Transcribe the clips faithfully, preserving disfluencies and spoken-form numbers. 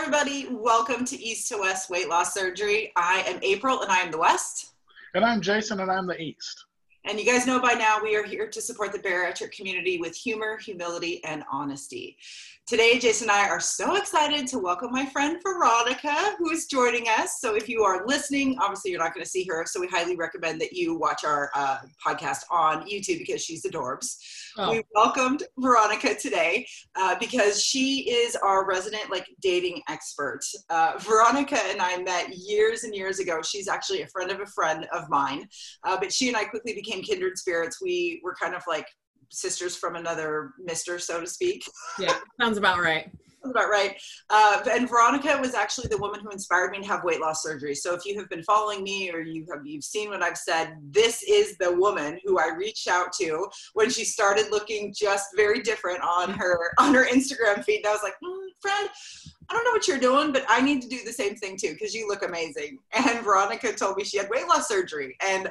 everybody. Welcome to East to West Weight Loss Surgery. I am April and I am the West. And I'm Jason and I'm the East. And you guys know by now we are here to support the bariatric community with humor, humility, and honesty. Today, Jason and I are so excited to welcome my friend Veronica, who is joining us. So if you are listening, obviously you're not going to see her, so we highly recommend that you watch our uh, podcast on YouTube because she's adorbs. Oh. We welcomed Veronica today uh, because she is our resident like dating expert. Uh, Veronica and I met years and years ago. She's actually a friend of a friend of mine, uh, but she and I quickly became kindred spirits. We were kind of like sisters from another mister, so to speak. Yeah, sounds about right. Sounds about right. Uh, and Veronica was actually the woman who inspired me to have weight loss surgery. So if you have been following me or you have you've seen what I've said, this is the woman who I reached out to when she started looking just very different on her on her Instagram feed. And I was like, mm, friend, I don't know what you're doing, but I need to do the same thing too because you look amazing. And Veronica told me she had weight loss surgery. And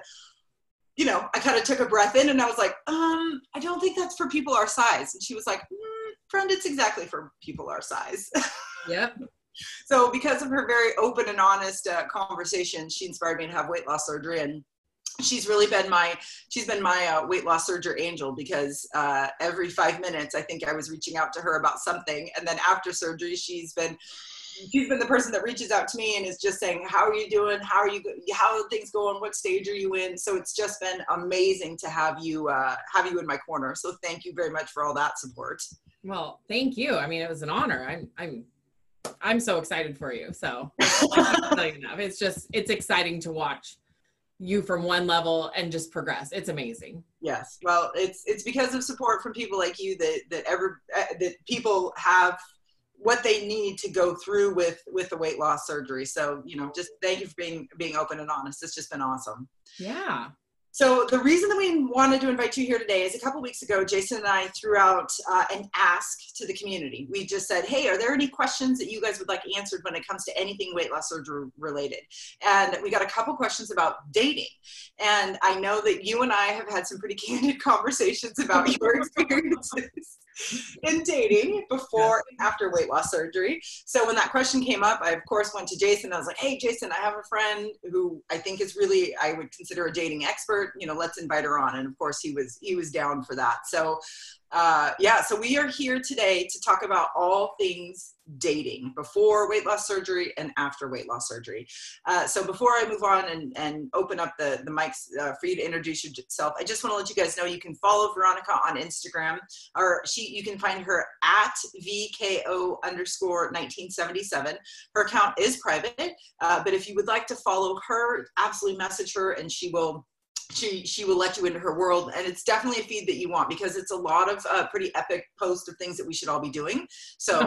you know, I kind of took a breath in and I was like, um, I don't think that's for people our size. And she was like, mm, friend, it's exactly for people our size. Yep. So because of her very open and honest uh, conversation, she inspired me to have weight loss surgery. And she's really been my, she's been my uh, weight loss surgery angel because uh, every five minutes, I think I was reaching out to her about something. And then after surgery, she's been She's been the person that reaches out to me and is just saying, how are you doing? How are you, how are things going? What stage are you in? So it's just been amazing to have you, uh, have you in my corner. So thank you very much for all that support. Well, thank you. I mean, it was an honor. I'm, I'm, I'm so excited for you. So I can't tell you enough. It's just, it's exciting to watch you from one level and just progress. It's amazing. Yes. Well, it's, it's because of support from people like you that, that ever, uh, that people have what they need to go through with, with the weight loss surgery. So, you know, just thank you for being, being open and honest. It's just been awesome. Yeah. So the reason that we wanted to invite you here today is a couple weeks ago, Jason and I threw out uh, an ask to the community. We just said, hey, are there any questions that you guys would like answered when it comes to anything weight loss surgery related? And we got a couple questions about dating. And I know that you and I have had some pretty candid conversations about your experiences in dating before and after weight loss surgery. So when that question came up, I of course went to Jason. I was like, hey, Jason, I have a friend who I think is really, I would consider a dating expert. You know, let's invite her on. And of course he was, he was down for that. So uh, yeah, so we are here today to talk about all things dating before weight loss surgery and after weight loss surgery. Uh, so before I move on and, and open up the, the mics uh, for you to introduce yourself, I just want to let you guys know you can follow Veronica on Instagram, or she, you can find her at V K O underscore nineteen seventy-seven. Her account is private, uh, but if you would like to follow her, absolutely message her and she will She she will let you into her world, and it's definitely a feed that you want because it's a lot of uh, pretty epic posts of things that we should all be doing. So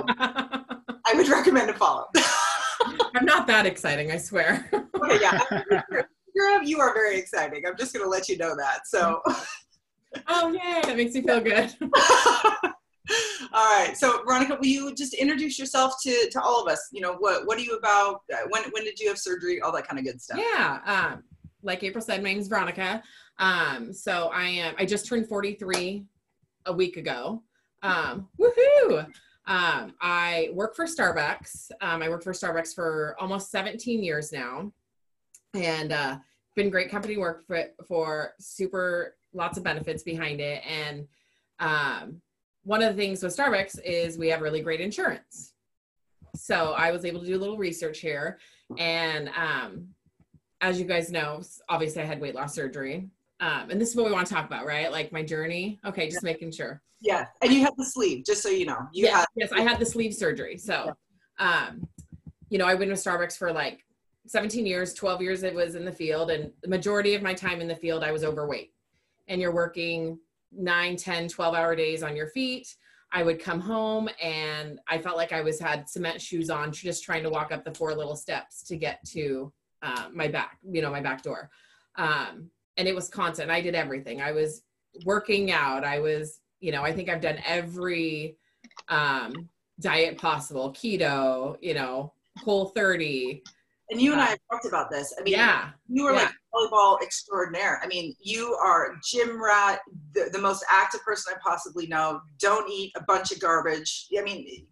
I would recommend a follow. I'm not that exciting, I swear. Okay, yeah, you're, you are very exciting. I'm just going to let you know that. So, oh yay, that makes me feel good. All right, so Veronica, will you just introduce yourself to to all of us? You know, what what are you about? When when did you have surgery? All that kind of good stuff. Yeah. Um, Like April said, my name is Veronica. Um, so I am, I just turned forty-three a week ago. Um, woohoo! Um, I work for Starbucks. Um, I worked for Starbucks for almost seventeen years now, and uh, been great company to work for, for super lots of benefits behind it. And um, one of the things with Starbucks is we have really great insurance. So I was able to do a little research here, and um, as you guys know, obviously I had weight loss surgery. Um, and this is what we want to talk about, right? Like my journey. Okay. Just making sure. Yeah. And you had the sleeve, just so you know. You yes, had- yes, I had the sleeve surgery. So, um, you know, I went to Starbucks for like seventeen years, twelve years it was in the field. And the majority of my time in the field, I was overweight. And you're working nine, ten, twelve hour days on your feet. I would come home and I felt like I was had cement shoes on, just trying to walk up the four little steps to get to Uh, my back, you know, my back door. Um, and it was constant. I did everything. I was working out. I was, you know, I think I've done every um, diet possible, keto, you know, Whole thirty. And you and I have talked about this. I mean, yeah, you are yeah. like volleyball extraordinaire. I mean, you are gym rat, the, the most active person I possibly know. Don't eat a bunch of garbage. I mean,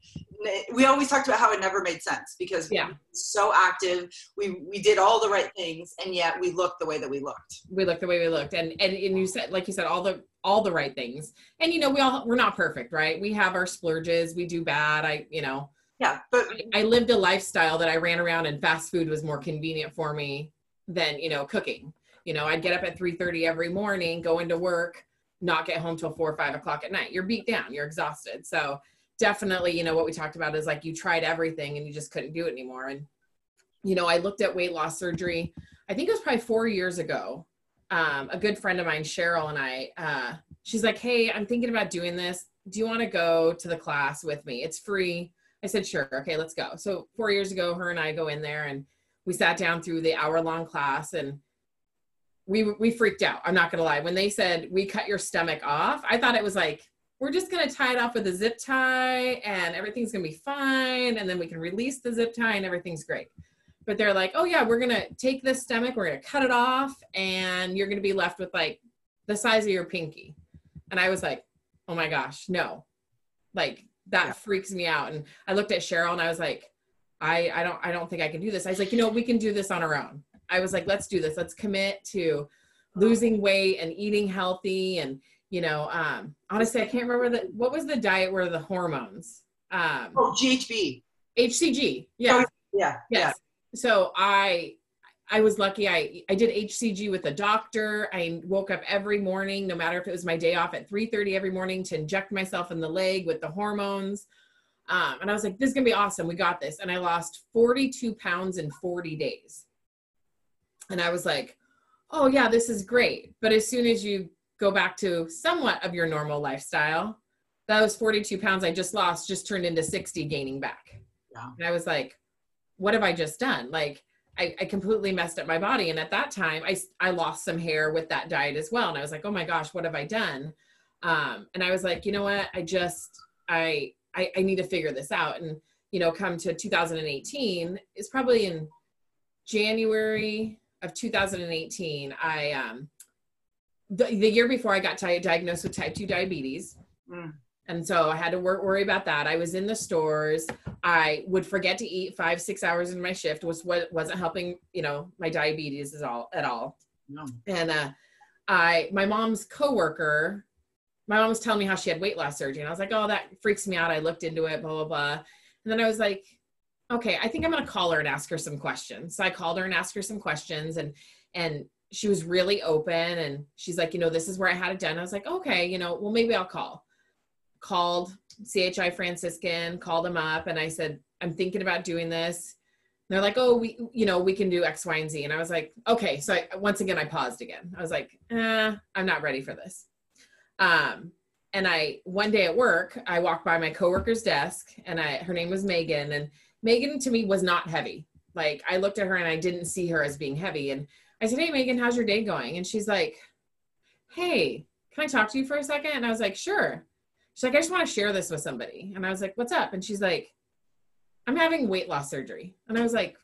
we always talked about how it never made sense because Yeah. we were so active. We, we did all the right things and yet we looked the way that we looked. We looked the way we looked. And, and, and you said, like you said, all the, all the right things. And, you know, we all, we're not perfect, right? We have our splurges. We do bad. I, you know, Yeah. But I, I lived a lifestyle that I ran around and fast food was more convenient for me than, you know, cooking. You know, I'd get up at three thirty every morning, go into work, not get home till four or five o'clock at night. You're beat down, you're exhausted. So definitely, you know, what we talked about is like, you tried everything and you just couldn't do it anymore. And, you know, I looked at weight loss surgery, I think it was probably four years ago. Um, a good friend of mine, Cheryl, and I, uh, she's like, hey, I'm thinking about doing this. Do you want to go to the class with me? It's free. I said, sure. Okay, let's go. So four years ago, her and I go in there and we sat down through the hour long class and we, we freaked out. I'm not going to lie. When they said we cut your stomach off, I thought it was like, we're just going to tie it off with a zip tie and everything's going to be fine. And then we can release the zip tie and everything's great. But they're like, oh yeah, we're going to take this stomach, we're going to cut it off and you're going to be left with like the size of your pinky. And I was like, oh my gosh, no, like that yeah. freaks me out. And I looked at Cheryl and I was like, I, I don't, I don't think I can do this. I was like, you know, we can do this on our own. I was like, let's do this. Let's commit to losing weight and eating healthy. And, you know, um, honestly, I can't remember the, what was the diet where the hormones? Um, oh, G H B. H C G. Yeah. Oh, yeah. Yes. Yeah. So I, I was lucky. I, I did H C G with a doctor. I woke up every morning, no matter if it was my day off, at three thirty every morning to inject myself in the leg with the hormones. Um, and I was like, this is going to be awesome. We got this. And I lost forty-two pounds in forty days. And I was like, oh yeah, this is great. But as soon as you go back to somewhat of your normal lifestyle, those forty-two pounds I just lost just turned into sixty gaining back. Yeah. And I was like, what have I just done? Like, I, I completely messed up my body. And at that time, I, I lost some hair with that diet as well. And I was like, oh my gosh, what have I done? Um, and I was like, you know what? I just, I, I, I need to figure this out. And, you know, come to two thousand eighteen, it's probably in January of two thousand eighteen, I, um, the, the year before I got di- diagnosed with type two diabetes. Mm. And so I had to wor- worry about that. I was in the stores. I would forget to eat five, six hours in my shift, was what wasn't helping, you know, my diabetes is all at all. No. And, uh, I, my mom's coworker, my mom was telling me how she had weight loss surgery. And I was like, oh, that freaks me out. I looked into it, blah, blah, blah. And then I was like, okay, I think I'm going to call her and ask her some questions. So I called her and asked her some questions and, and she was really open. And she's like, you know, this is where I had it done. I was like, okay, you know, well, maybe I'll call. Called C H I Franciscan, called them up. And I said, I'm thinking about doing this. And they're like, oh, we, you know, we can do X, Y, and Z. And I was like, okay. So I, once again, I paused again. I was like, eh, I'm not ready for this. Um, and I, one day at work, I walked by my coworker's desk and I, her name was Megan, and Megan to me was not heavy. Like I looked at her and I didn't see her as being heavy. And I said, hey, Megan, how's your day going? And she's like, hey, can I talk to you for a second? And I was like, sure. She's like, I just want to share this with somebody. And I was like, what's up? And she's like, I'm having weight loss surgery. And I was like,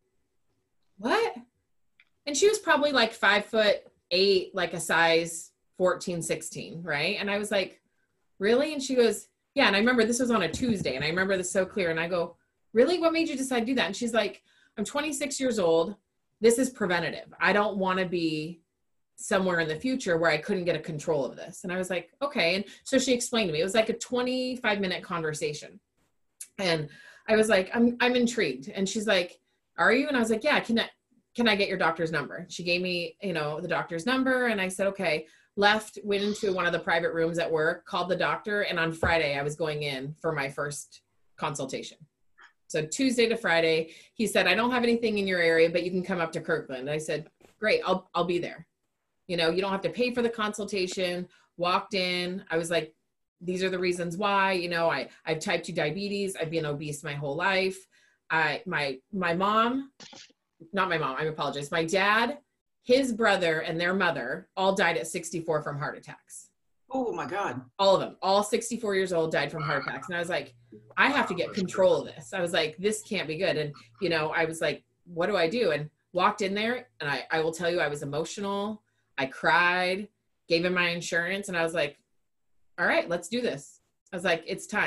what? And she was probably like five foot eight, like a size fourteen, sixteen. Right. And I was like, really? And she goes, yeah. And I remember this was on a Tuesday and I remember this so clear. And I go, really? What made you decide to do that? And she's like, I'm twenty-six years old. This is preventative. I don't want to be somewhere in the future where I couldn't get a control of this. And I was like, okay. And so she explained to me, it was like a twenty-five minute conversation. And I was like, I'm, I'm intrigued. And she's like, are you? And I was like, yeah, can I, can I get your doctor's number? She gave me, you know, the doctor's number. And I said, okay, left, went into one of the private rooms at work, called the doctor. And on Friday, I was going in for my first consultation. So Tuesday to Friday, he said, I don't have anything in your area, but you can come up to Kirkland. I said, great, I'll, I'll be there. You know, you don't have to pay for the consultation. Walked in. I was like, these are the reasons why, you know, I, I have type two diabetes. I've been obese my whole life. I, my, my mom, not my mom, I apologize. My dad, his brother and their mother all died at sixty-four from heart attacks. Oh my God. All of them, all sixty-four years old died from heart attacks. And I was like, I have to get control of this. I was like, this can't be good. And, you know, I was like, what do I do? And walked in there and I, I will tell you, I was emotional. I cried, gave him my insurance. And I was like, all right, let's do this. I was like, it's time.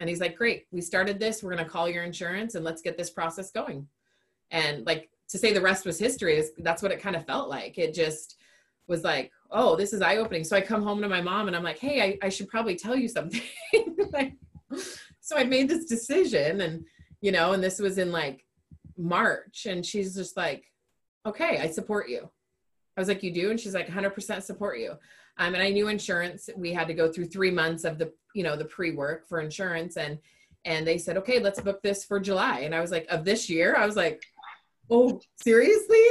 And he's like, great, we started this. We're going to call your insurance and let's get this process going. And like, to say the rest was history is that's what it kind of felt like. It just was like, oh, this is eye opening. So I come home to my mom and I'm like, hey, I, I should probably tell you something. Like, so I made this decision and, you know, and this was in like March and she's just like, okay, I support you. I was like, you do? And she's like, one hundred percent support you. Um, and I knew insurance, we had to go through three months of the, you know, the pre-work for insurance. And, and they said, okay, let's book this for July. And I was like, of this year? I was like, oh, seriously?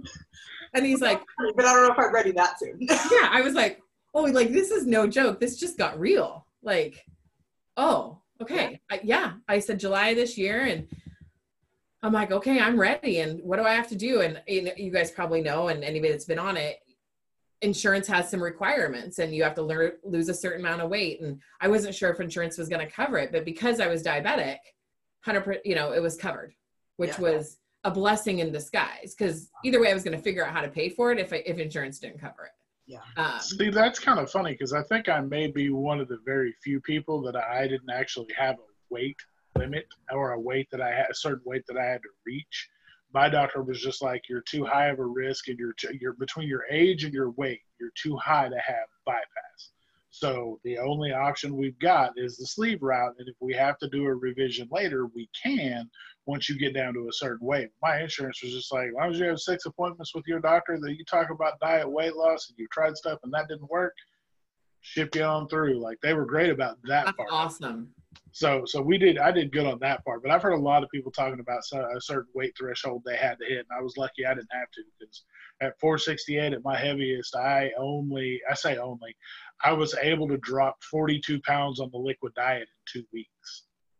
And he's like, but I don't know if I'm ready that soon. yeah, I was like, oh, like, this is no joke. This just got real. Like, oh, okay. I, yeah. I said July this year. And I'm like, okay, I'm ready. And what do I have to do? And you know, you guys probably know, and anybody that's been on it, insurance has some requirements and you have to learn, lose a certain amount of weight. And I wasn't sure if insurance was going to cover it, but because I was diabetic, one hundred percent, you know, it was covered, which yeah. was a blessing in disguise. Cause either way I was going to figure out how to pay for it if I, if insurance didn't cover it. Yeah. Um, See, that's kind of funny because I think I may be one of the very few people that I didn't actually have a weight limit or a weight that I had, a certain weight that I had to reach. My doctor was just like, you're too high of a risk and you're, t- you're between your age and your weight, you're too high to have bypass. So the only option we've got is the sleeve route. And if we have to do a revision later, we can once you get down to a certain weight. My insurance was just like, as long as you have six appointments with your doctor that you talk about diet, weight loss, and you tried stuff and that didn't work, ship you on through. Like they were great about that that's part. Awesome. So, so we did, I did good on that part, but I've heard a lot of people talking about a certain weight threshold they had to hit. And I was lucky I didn't have to because at four sixty-eight at my heaviest, I only, I say only, I was able to drop forty-two pounds on the liquid diet in two weeks.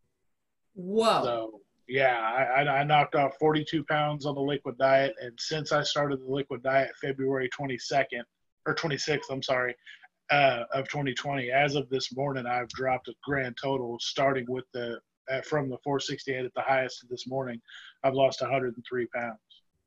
Whoa. So yeah, I, I, I knocked off forty-two pounds on the liquid diet. And since I started the liquid diet February twenty-second or twenty-sixth, I'm sorry, uh, of twenty twenty, as of this morning, I've dropped a grand total starting with the, uh, from the four sixty-eight at the highest to this morning, I've lost one hundred three pounds.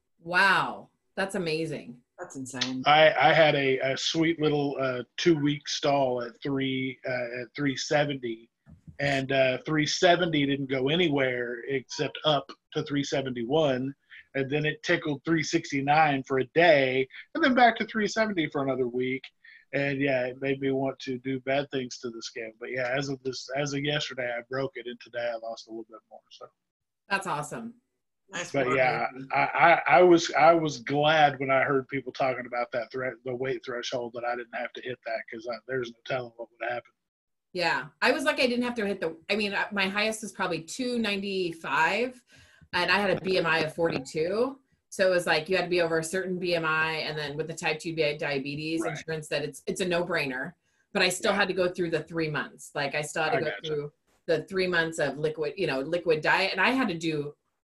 Wow. That's amazing. That's insane. I, I had a, a sweet little uh, two-week stall at three uh, at three seventy, and uh, three seventy didn't go anywhere except up to three seventy-one, and then it tickled three sixty-nine for a day, and then back to three seventy for another week, and yeah, it made me want to do bad things to the scale. But yeah, as of this, as of yesterday, I broke it, and today I lost a little bit more. So that's awesome. Nice but work. yeah, I, I, I was I was glad when I heard people talking about that threat, the weight threshold, that I didn't have to hit that because there's no telling what would happen. Yeah, I was lucky I didn't have to hit the. I mean, my highest was probably two ninety-five, and I had a B M I of forty-two. So it was like you had to be over a certain B M I, and then with the type two diabetes right. insurance, that it's it's a no brainer. But I still yeah. had to go through the three months. Like I still had to I go gotcha. through the three months of liquid, you know, liquid diet, and I had to do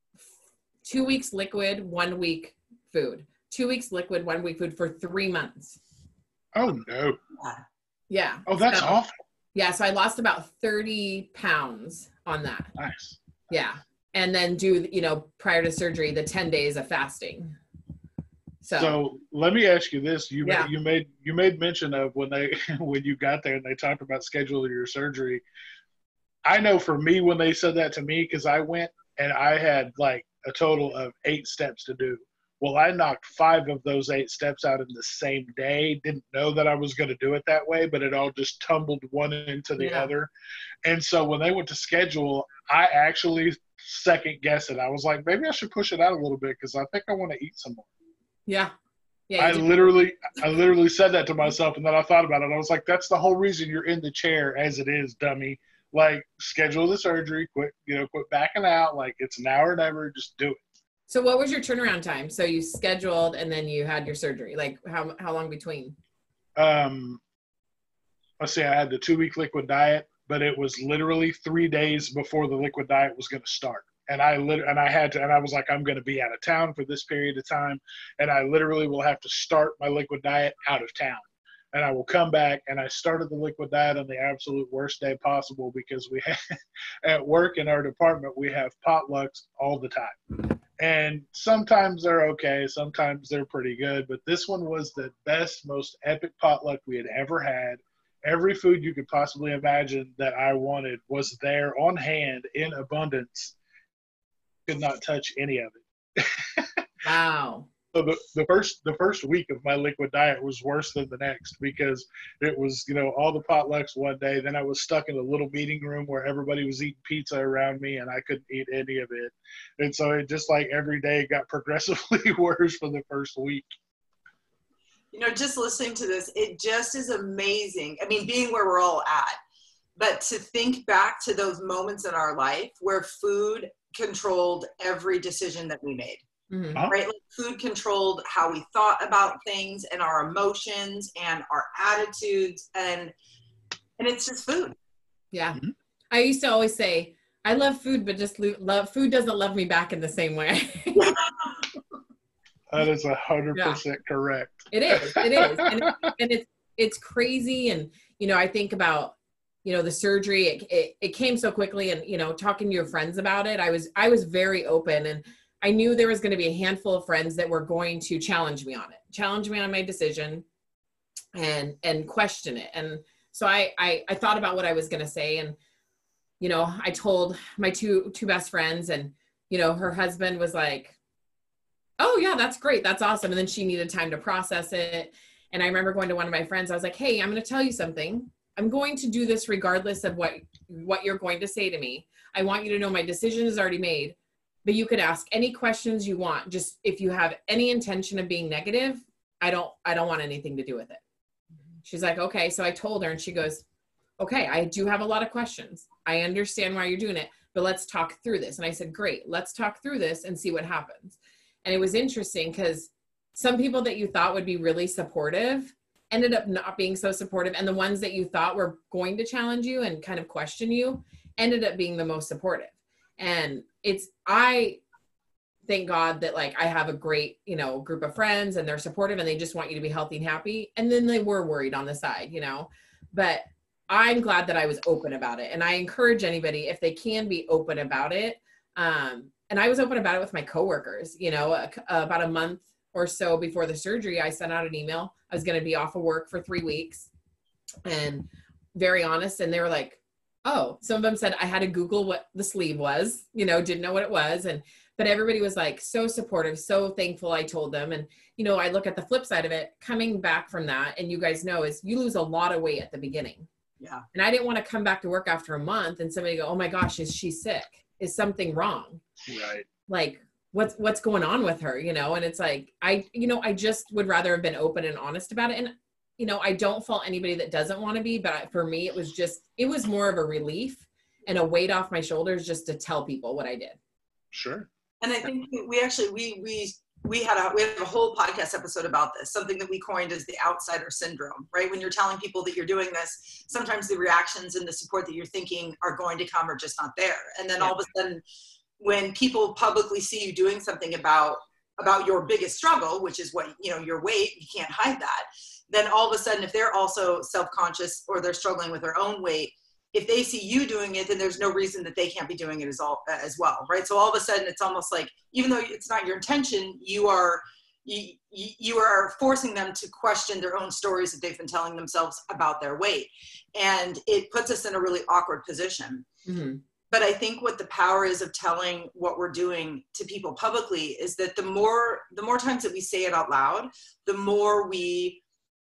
two weeks liquid, one week food. Two weeks liquid, one week food for three months. Oh no. Yeah. Oh, that's so, awful. Yeah. So I lost about thirty pounds on that. Nice. Yeah. And then do, you know, prior to surgery, the ten days of fasting. So, so let me ask you this. You yeah. made, you made, you made mention of when they, when you got there and they talked about scheduling your surgery. I know for me, when they said that to me, cause I went and I had like a total of eight steps to do. Well, I knocked five of those eight steps out in the same day. Didn't know that I was going to do it that way, but it all just tumbled one into the yeah. other. And so when they went to schedule, I actually second guessed it. I was like, maybe I should push it out a little bit because I think I want to eat some more. Yeah. Yeah. I literally, I literally said that to myself, and then I thought about it. I was like, that's the whole reason you're in the chair as it is, dummy. Like, schedule the surgery, quit, you know, quit backing out. Like, it's an hour and ever, just do it. So what was your turnaround time? So you scheduled and then you had your surgery. Like, how how long between? Um, let's see, I had the two-week liquid diet, but it was literally three days before the liquid diet was going to start. And I lit- and I had to, and I was like, I'm going to be out of town for this period of time, and I literally will have to start my liquid diet out of town. And I will come back, and I started the liquid diet on the absolute worst day possible because we had, at work in our department, we have potlucks all the time. And sometimes they're okay, sometimes they're pretty good, but this one was the best, most epic potluck we had ever had. every food you could possibly imagine that I wanted was there on hand in abundance. Could not touch any of it. Wow. So the, the first the first week of my liquid diet was worse than the next because it was, you know, all the potlucks one day. Then I was stuck in a little meeting room where everybody was eating pizza around me and I couldn't eat any of it. And so it just like every day got progressively worse for the first week. You know, just listening to this, it just is amazing. I mean, being where we're all at, but to think back to those moments in our life where food controlled every decision that we made. Mm-hmm. Right? Like food controlled how we thought about things and our emotions and our attitudes, and and it's just food. Yeah. Mm-hmm. I used to always say, I love food, but just lo- love food doesn't love me back in the same way. That is a hundred percent correct. It is. It is. And, it, and it's, it's crazy. And, you know, I think about, you know, the surgery, it, it, it came so quickly, and, you know, talking to your friends about it, I was, I was very open, and I knew there was going to be a handful of friends that were going to challenge me on it, challenge me on my decision and, and question it. And so I, I, I thought about what I was going to say. And, you know, I told my two, two best friends, and, you know, her husband was like, oh yeah, that's great. That's awesome. And then she needed time to process it. And I remember going to one of my friends, I was like, hey, I'm going to tell you something. I'm going to do this regardless of what, what you're going to say to me. I want you to know my decision is already made. But you could ask any questions you want. Just if you have any intention of being negative, I don't, I don't want anything to do with it. She's like, okay. So I told her, and she goes, okay, I do have a lot of questions. I understand why you're doing it, but let's talk through this. And I said, great, let's talk through this and see what happens. And it was interesting because some people that you thought would be really supportive ended up not being so supportive. And the ones that you thought were going to challenge you and kind of question you ended up being the most supportive. And it's, I thank God that like I have a great, you know, group of friends, and they're supportive, and they just want you to be healthy and happy. And then they were worried on the side, you know, but I'm glad that I was open about it. And I encourage anybody, if they can, be open about it. Um, and I was open about it with my coworkers, you know, uh, about a month or so before the surgery, I sent out an email. I was going to be off of work for three weeks and very honest. And they were like, oh, some of them said I had to Google what the sleeve was, you know, didn't know what it was. And, but everybody was like so supportive, so thankful I told them. And, you know, I look at the flip side of it, coming back from that, and you guys know, is you lose a lot of weight at the beginning. Yeah. And I didn't want to come back to work after a month and somebody go, oh my gosh, is she sick? Is something wrong? Right. Like what's, what's going on with her, you know? And it's like, I, you know, I just would rather have been open and honest about it. And, you know, I don't fault anybody that doesn't want to be, but for me, it was just, it was more of a relief and a weight off my shoulders just to tell people what I did. Sure. And I think we actually, we, we, we had a, we have a whole podcast episode about this, something that we coined as the outsider syndrome, right? When you're telling people that you're doing this, sometimes the reactions and the support that you're thinking are going to come are just not there. And then all of a sudden, when people publicly see you doing something about, about your biggest struggle, which is what, you know, your weight, you can't hide that. Then all of a sudden, if they're also self-conscious or they're struggling with their own weight, if they see you doing it, then there's no reason that they can't be doing it as, all, as well, right? So all of a sudden, it's almost like, even though it's not your intention, you are you, you are forcing them to question their own stories that they've been telling themselves about their weight. And it puts us in a really awkward position. Mm-hmm. But I think what the power is of telling what we're doing to people publicly is that the more the more times that we say it out loud, the more we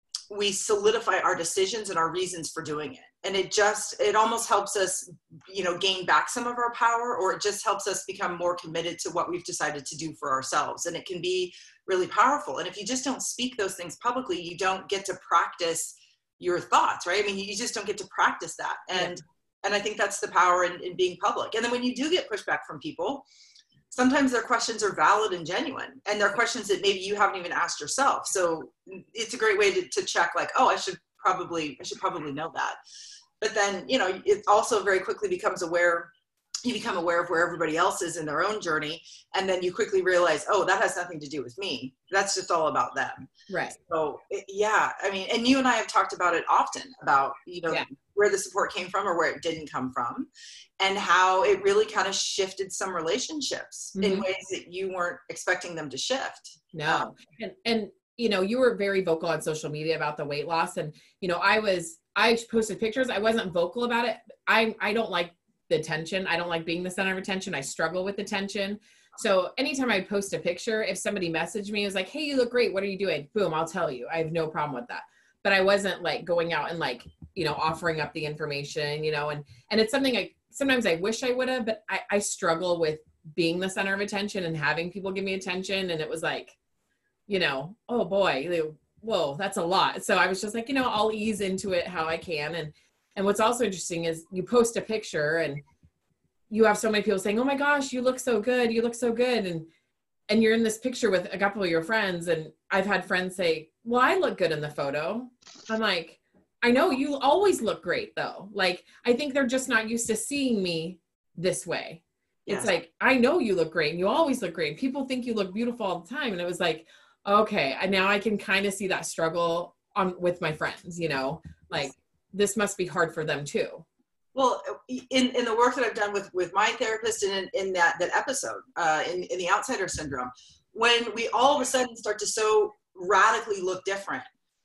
we solidify our decisions and our reasons for doing it. And it just, it almost helps us, you know, gain back some of our power, or it just helps us become more committed to what we've decided to do for ourselves. And it can be really powerful. And if you just don't speak those things publicly, you don't get to practice your thoughts, right? I mean, you just don't get to practice that. And, yeah. and I think that's the power in, in being public. And then when you do get pushback from people, sometimes their questions are valid and genuine, and they're questions that maybe you haven't even asked yourself. So it's a great way to, to check, like, oh, I should probably, I should probably know that. But then, you know, it also very quickly becomes aware, you become aware of where everybody else is in their own journey. And then you quickly realize, oh, that has nothing to do with me. That's just all about them. Right. So yeah, I mean, and you and I have talked about it often, about, you know, yeah. where the support came from or where it didn't come from, and how it really kind of shifted some relationships mm-hmm. in ways that you weren't expecting them to shift. No. Um, and, and, you know, you were very vocal on social media about the weight loss. And, you know, I was, I posted pictures. I wasn't vocal about it. I, I don't like the attention. I don't like being the center of attention. I struggle with attention. So anytime I post a picture, if somebody messaged me, it was like, hey, you look great. What are you doing? Boom, I'll tell you. I have no problem with that. But I wasn't like going out and like, you know, offering up the information, you know, and, and it's something I, sometimes I wish I would have, but I, I struggle with being the center of attention and having people give me attention. And it was like, you know, oh boy, whoa, that's a lot. So I was just like, you know, I'll ease into it how I can. And, and what's also interesting is you post a picture and you have so many people saying, oh my gosh, you look so good. You look so good. And, and you're in this picture with a couple of your friends. And I've had friends say, well, I look good in the photo. I'm like, I know you always look great though. Like, I think they're just not used to seeing me this way. Yes. It's like, I know you look great and you always look great. People think you look beautiful all the time. And it was like, okay, now I can kind of see that struggle on with my friends, you know, like this must be hard for them too. Well, in, in the work that I've done with, with my therapist and in, in that, that episode, uh, in, in the outsider syndrome, when we all of a sudden start to so radically look different,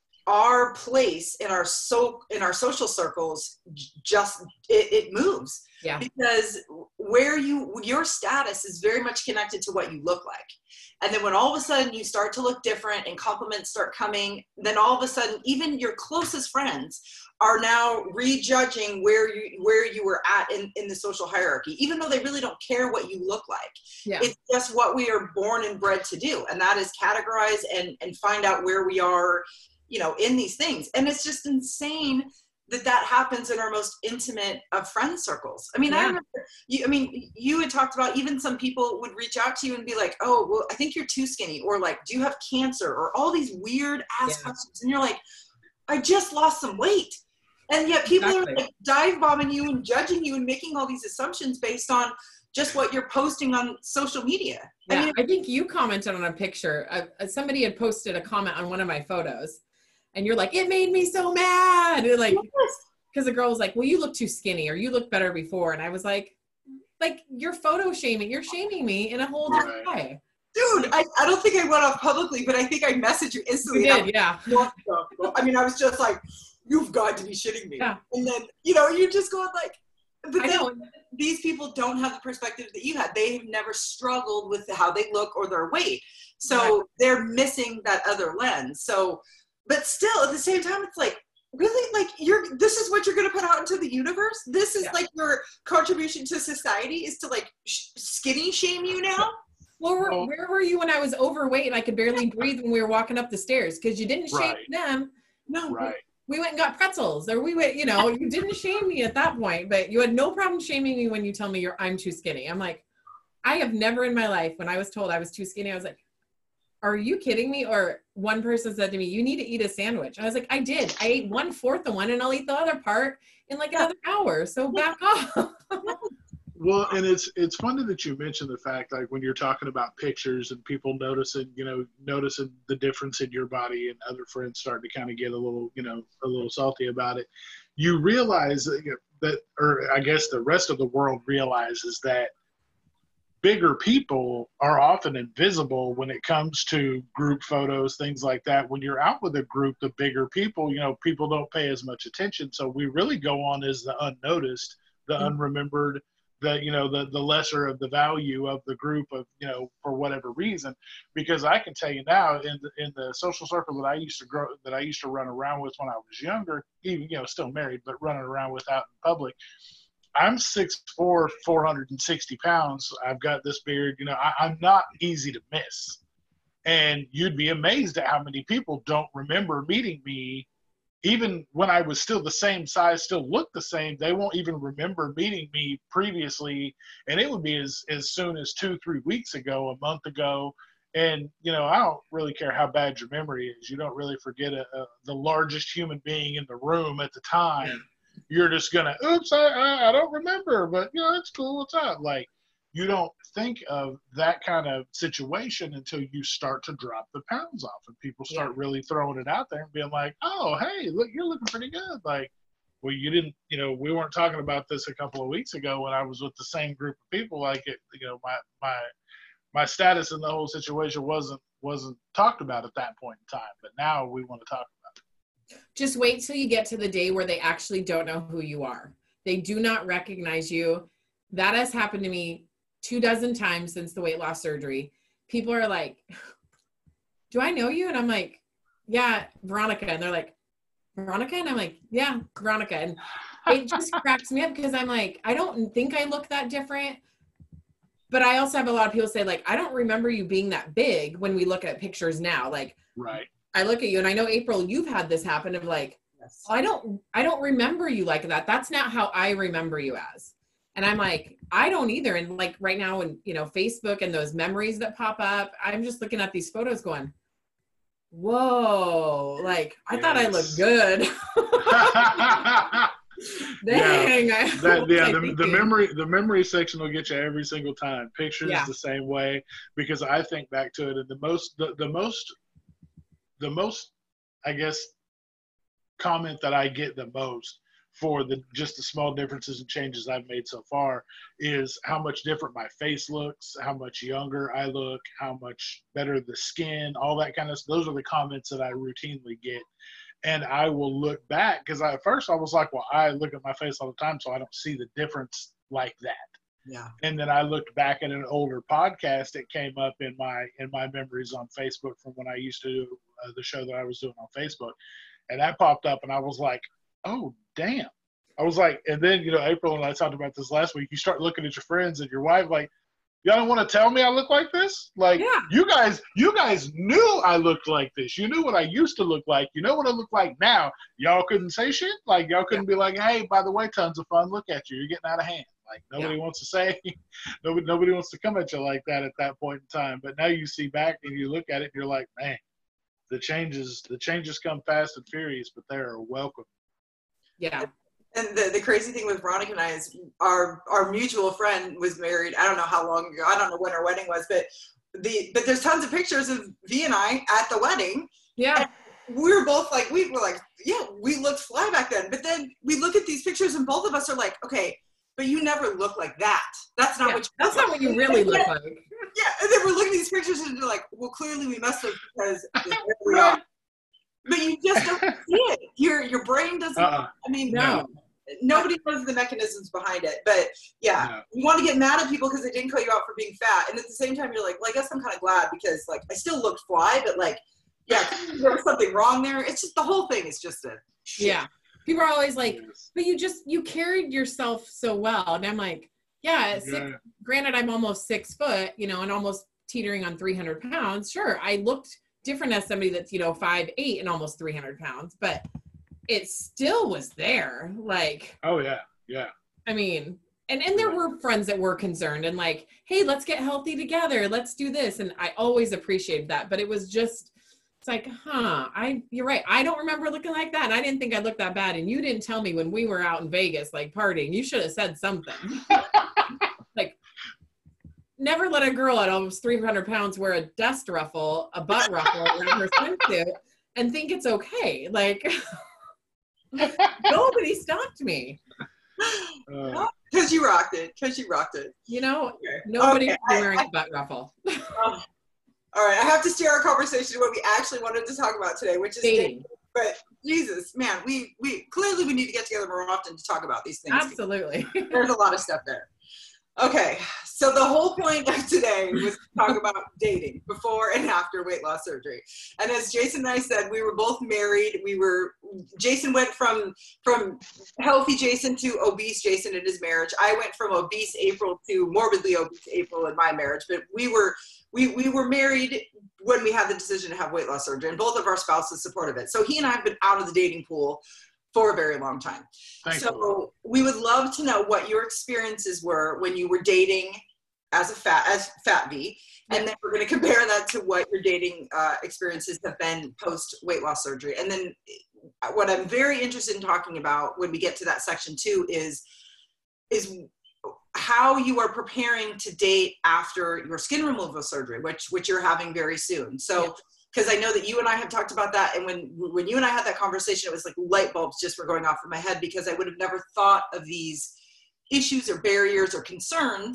our place in our so in our social circles just it, it moves. Yeah. Because where you your status is very much connected to what you look like. And then when all of a sudden you start to look different and compliments start coming, then all of a sudden even your closest friends are now rejudging where you where you were at in, in the social hierarchy, even though they really don't care what you look like. Yeah. It's just what we are born and bred to do. And that is categorize and, and find out where we are, you know, in these things. And it's just insane that that happens in our most intimate of friend circles. I mean, yeah. I remember you, I mean, you had talked about even some people would reach out to you and be like, oh, well, I think you're too skinny, or like, do you have cancer, or all these weird ass yeah. questions. And you're like, I just lost some weight. And yet people Exactly. are like dive bombing you and judging you and making all these assumptions based on just what you're posting on social media. Yeah, I mean, I think you commented on a picture. Uh, somebody had posted a comment on one of my photos. And you're like, it made me so mad. And like, because the girl was like, well, you look too skinny, or you look better before. And I was like, like, you're photo shaming. You're shaming me in a whole different Right. way. dude, I, I don't think I went off publicly, but I think I messaged you instantly. You did, yeah. I mean, I was just like, you've got to be shitting me. Yeah. And then, you know, you're just going like, but I then know. these people don't have the perspective that you had. They've never struggled with how they look or their weight. So Right. they're missing that other lens. So, but still at the same time, it's like, really, like you're, this is what you're going to put out into the universe. This is Yeah. like your contribution to society is to like sh- skinny shame you now. Well, where, where were you when I was overweight and I could barely breathe when we were walking up the stairs? Because you didn't shame Right. them. No. Right. We went and got pretzels, or we went, you know, you didn't shame me at that point, but you had no problem shaming me when you tell me you're, I'm too skinny. I'm like, I have never in my life, when I was told I was too skinny, I was like, are you kidding me? Or one person said to me, you need to eat a sandwich. I was like, I did. I ate one fourth of one and I'll eat the other part in like another hour. So back off. Well, and it's it's funny that you mentioned the fact, like when you're talking about pictures and people noticing, you know, noticing the difference in your body, and other friends starting to kind of get a little, you know, a little salty about it. You realize that, you know, that, or I guess the rest of the world realizes that bigger people are often invisible when it comes to group photos, things like that. When you're out with a group of bigger people, you know, people don't pay as much attention. So we really go on as the unnoticed, the Mm-hmm. unremembered, the, you know, the, the lesser of the value of the group of, you know, for whatever reason. Because I can tell you now, in the, in the social circle that I used to grow, that I used to run around with when I was younger, even, you know, still married, but running around with out in public, I'm six foot four, four hundred sixty pounds. I've got this beard, you know, I, I'm not easy to miss. And you'd be amazed at how many people don't remember meeting me. Even when I was still the same size, still looked the same, they won't even remember meeting me previously. And it would be as, as soon as two, three weeks ago, a month ago. And, you know, I don't really care how bad your memory is. You don't really forget a, a, the largest human being in the room at the time. Yeah. You're just going to, oops, I, I I don't remember, but, you know, it's cool. What's up? Like, you don't think of that kind of situation until you start to drop the pounds off and people start Yeah. really throwing it out there and being like, oh, hey, look, you're looking pretty good. Like, well, you didn't, you know, we weren't talking about this a couple of weeks ago when I was with the same group of people. Like, it, you know, my, my, my status in the whole situation wasn't, wasn't talked about at that point in time, but now we want to talk about it. Just wait till you get to the day where they actually don't know who you are. They do not recognize you. That has happened to me two dozen times since the weight loss surgery. People are like, do I know you? And I'm like, yeah, Veronica. And they're like, Veronica? And I'm like, yeah, Veronica. And it just cracks me up because I'm like, I don't think I look that different. But I also have a lot of people say, like, I don't remember you being that big when we look at pictures now. Like, right. I look at you and I know, April, you've had this happen of like, yes. I don't, I don't remember you like that. That's not how I remember you as. And I'm like, I don't either. And like right now, and you know, Facebook and those memories that pop up, I'm just looking at these photos going, whoa, like I yes. thought I looked good. Dang. Yeah, I, that, yeah the, the memory, the memory section will get you every single time. Pictures yeah. the same way, because I think back to it and the most, the, the most, the most, I guess, comment that I get the most for the just the small differences and changes I've made so far is how much different my face looks, how much younger I look, how much better the skin, all that kind of stuff. Those are the comments that I routinely get. And I will look back because at first I was like, well, I look at my face all the time, so I don't see the difference like that. Yeah. And then I looked back at an older podcast that came up in my in my memories on Facebook from when I used to do uh, the show that I was doing on Facebook, and that popped up, and I was like, "Oh, damn!" I was like, and then you know, April and I talked about this last week. You start looking at your friends and your wife, like, y'all don't want to tell me I look like this? Like, yeah. you guys, you guys knew I looked like this. You knew what I used to look like. You know what I look like now. Y'all couldn't say shit. Like, y'all couldn't yeah. be like, hey, by the way, tons of fun. Look at you. You're getting out of hand. Like, nobody yeah. wants to say, nobody, nobody wants to come at you like that at that point in time. But now you see back and you look at it and you're like, man, the changes, the changes come fast and furious, but they are welcome. Yeah. And the, the crazy thing with Veronica and I is our, our mutual friend was married. I don't know how long ago. I don't know when our wedding was, but the, but there's tons of pictures of V and I at the wedding. Yeah. And we were both like, we were like, yeah, we looked fly back then. But then we look at these pictures and both of us are like, okay, but you never look like that. That's not yeah, what you That's not like. what you really look yeah. like. Yeah. And then we're looking at these pictures and you're like, well, clearly we must have because there we are. But you just don't see it. Your your brain doesn't. Uh-uh. I mean, no. Nobody knows the mechanisms behind it. But yeah, no. you want to get mad at people because they didn't call you out for being fat. And at the same time, you're like, well, I guess I'm kind of glad because like I still looked fly, but like, yeah, there was something wrong there. It's just the whole thing is just a shit. Yeah. People are always like, but you just, you carried yourself so well. And I'm like, yeah, six, yeah. granted, I'm almost six foot, you know, and almost teetering on three hundred pounds. Sure. I looked different as somebody that's, you know, five, eight and almost three hundred pounds, but it still was there. Like, oh yeah. Yeah. I mean, and, and there were friends that were concerned and like, hey, let's get healthy together. Let's do this. And I always appreciated that, but it was just, it's like, huh, I, you're right. I don't remember looking like that. And I didn't think I looked that bad. And you didn't tell me when we were out in Vegas, like partying, you should have said something. Like, never let a girl at almost three hundred pounds wear a dust ruffle, a butt ruffle around her swimsuit and think it's okay. Like, nobody stopped me. Uh, Because you rocked it. Because you rocked it. You know, okay. nobody okay. was wearing I, I, a butt ruffle. um, all right, I have to steer our conversation to what we actually wanted to talk about today, which is dating. dating. But Jesus, man, we we clearly we need to get together more often to talk about these things. Absolutely. There's a lot of stuff there. Okay, so the whole point of today was to talk about dating before and after weight loss surgery. And as Jason and I said, we were both married. We were, Jason went from, from healthy Jason to obese Jason in his marriage. I went from obese April to morbidly obese April in my marriage. But we were, we, we were married when we had the decision to have weight loss surgery, and both of our spouses supported it. So he and I have been out of the dating pool for a very long time. Thank so you. We would love to know what your experiences were when you were dating as a fat, as fat V, and then we're going to compare that to what your dating uh, experiences have been post weight loss surgery. And then what I'm very interested in talking about when we get to that section two is, is how you are preparing to date after your skin removal surgery, which, which you're having very soon. So, yeah. Because I know that you and I have talked about that. And when, when you and I had that conversation, it was like light bulbs just were going off in my head because I would have never thought of these issues or barriers or concerns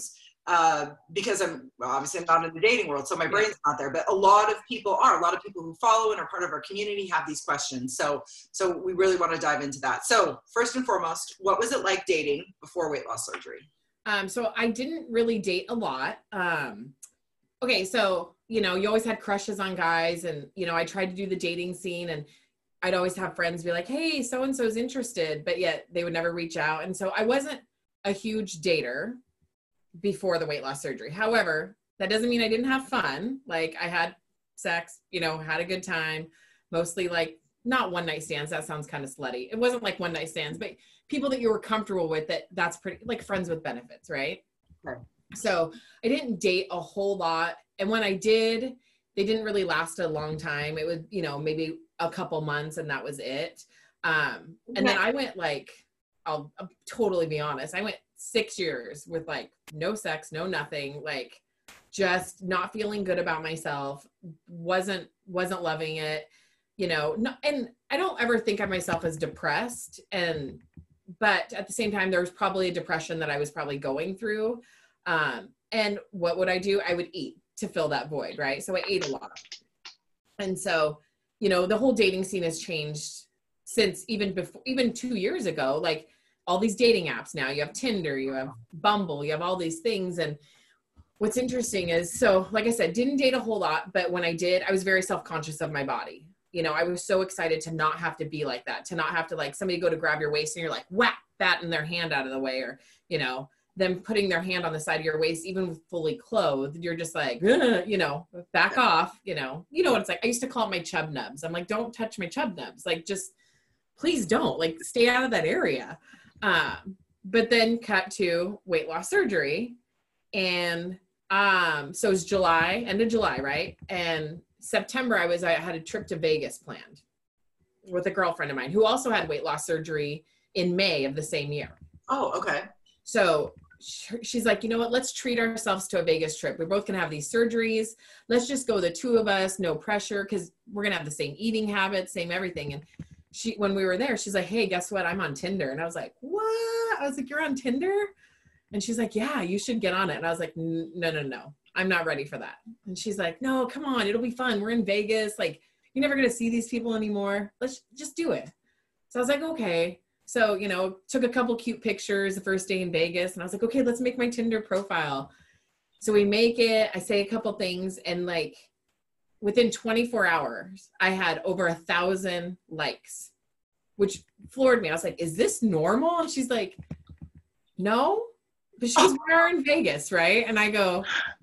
uh, because I'm well, obviously I'm not in the dating world, so my brain's not there, but a lot of people are, a lot of people who follow and are part of our community have these questions. So, so we really want to dive into that. So first and foremost, what was it like dating before weight loss surgery? Um, so I didn't really date a lot. Um, okay. So, you know, you always had crushes on guys, and, you know, I tried to do the dating scene, and I'd always have friends be like, hey, so-and-so's interested, but yet they would never reach out. And so I wasn't a huge dater before the weight loss surgery. However, that doesn't mean I didn't have fun. Like, I had sex, you know, had a good time, mostly like not one night stands. That sounds kind of slutty. It wasn't like one night stands, but people that you were comfortable with, that that's pretty like friends with benefits. Right. Okay. So I didn't date a whole lot. And when I did, they didn't really last a long time. It was, you know, maybe a couple months, and that was it. Um, and then I went like, I'll, I'll totally be honest. I went six years with like no sex, no nothing, like just not feeling good about myself. Wasn't, wasn't loving it, you know, no, and I don't ever think of myself as depressed. And, but at the same time, there was probably a depression that I was probably going through. Um, and what would I do? I would eat to fill that void. Right. So I ate a lot. And so, you know, the whole dating scene has changed since even before, even two years ago, like all these dating apps now. You have Tinder, you have Bumble, you have all these things. And what's interesting is, so like I said, didn't date a whole lot, but when I did, I was very self-conscious of my body. You know, I was so excited to not have to be like that, to not have to like somebody go to grab your waist and you're like, whack, batting their hand out of the way, or, you know, them putting their hand on the side of your waist, even fully clothed, you're just like, you know, back off, you know, you know what it's like. I used to call it my chub nubs. I'm like, don't touch my chub nubs. Like, just please don't, like, stay out of that area. Um, but then cut to weight loss surgery. And, um, so it's July, end of July. Right. And September, I was, I had a trip to Vegas planned with a girlfriend of mine who also had weight loss surgery in May of the same year. Oh, okay. So she's like, you know what, let's treat ourselves to a Vegas trip. We're both going to have these surgeries. Let's just go, the two of us, no pressure. Cause we're going to have the same eating habits, same everything. And she, when we were there, she's like, hey, guess what? I'm on Tinder. And I was like, what? I was like, you're on Tinder? And she's like, yeah, you should get on it. And I was like, no, no, no, I'm not ready for that. And she's like, no, come on. It'll be fun. We're in Vegas. Like, you're never going to see these people anymore. Let's just do it. So I was like, okay. So, you know, took a couple cute pictures the first day in Vegas, and I was like, okay, let's make my Tinder profile. So we make it, I say a couple things, and like within twenty-four hours, I had over a thousand likes, which floored me. I was like, is this normal? And she's like, no, but she's, we are in Vegas, right? And I go,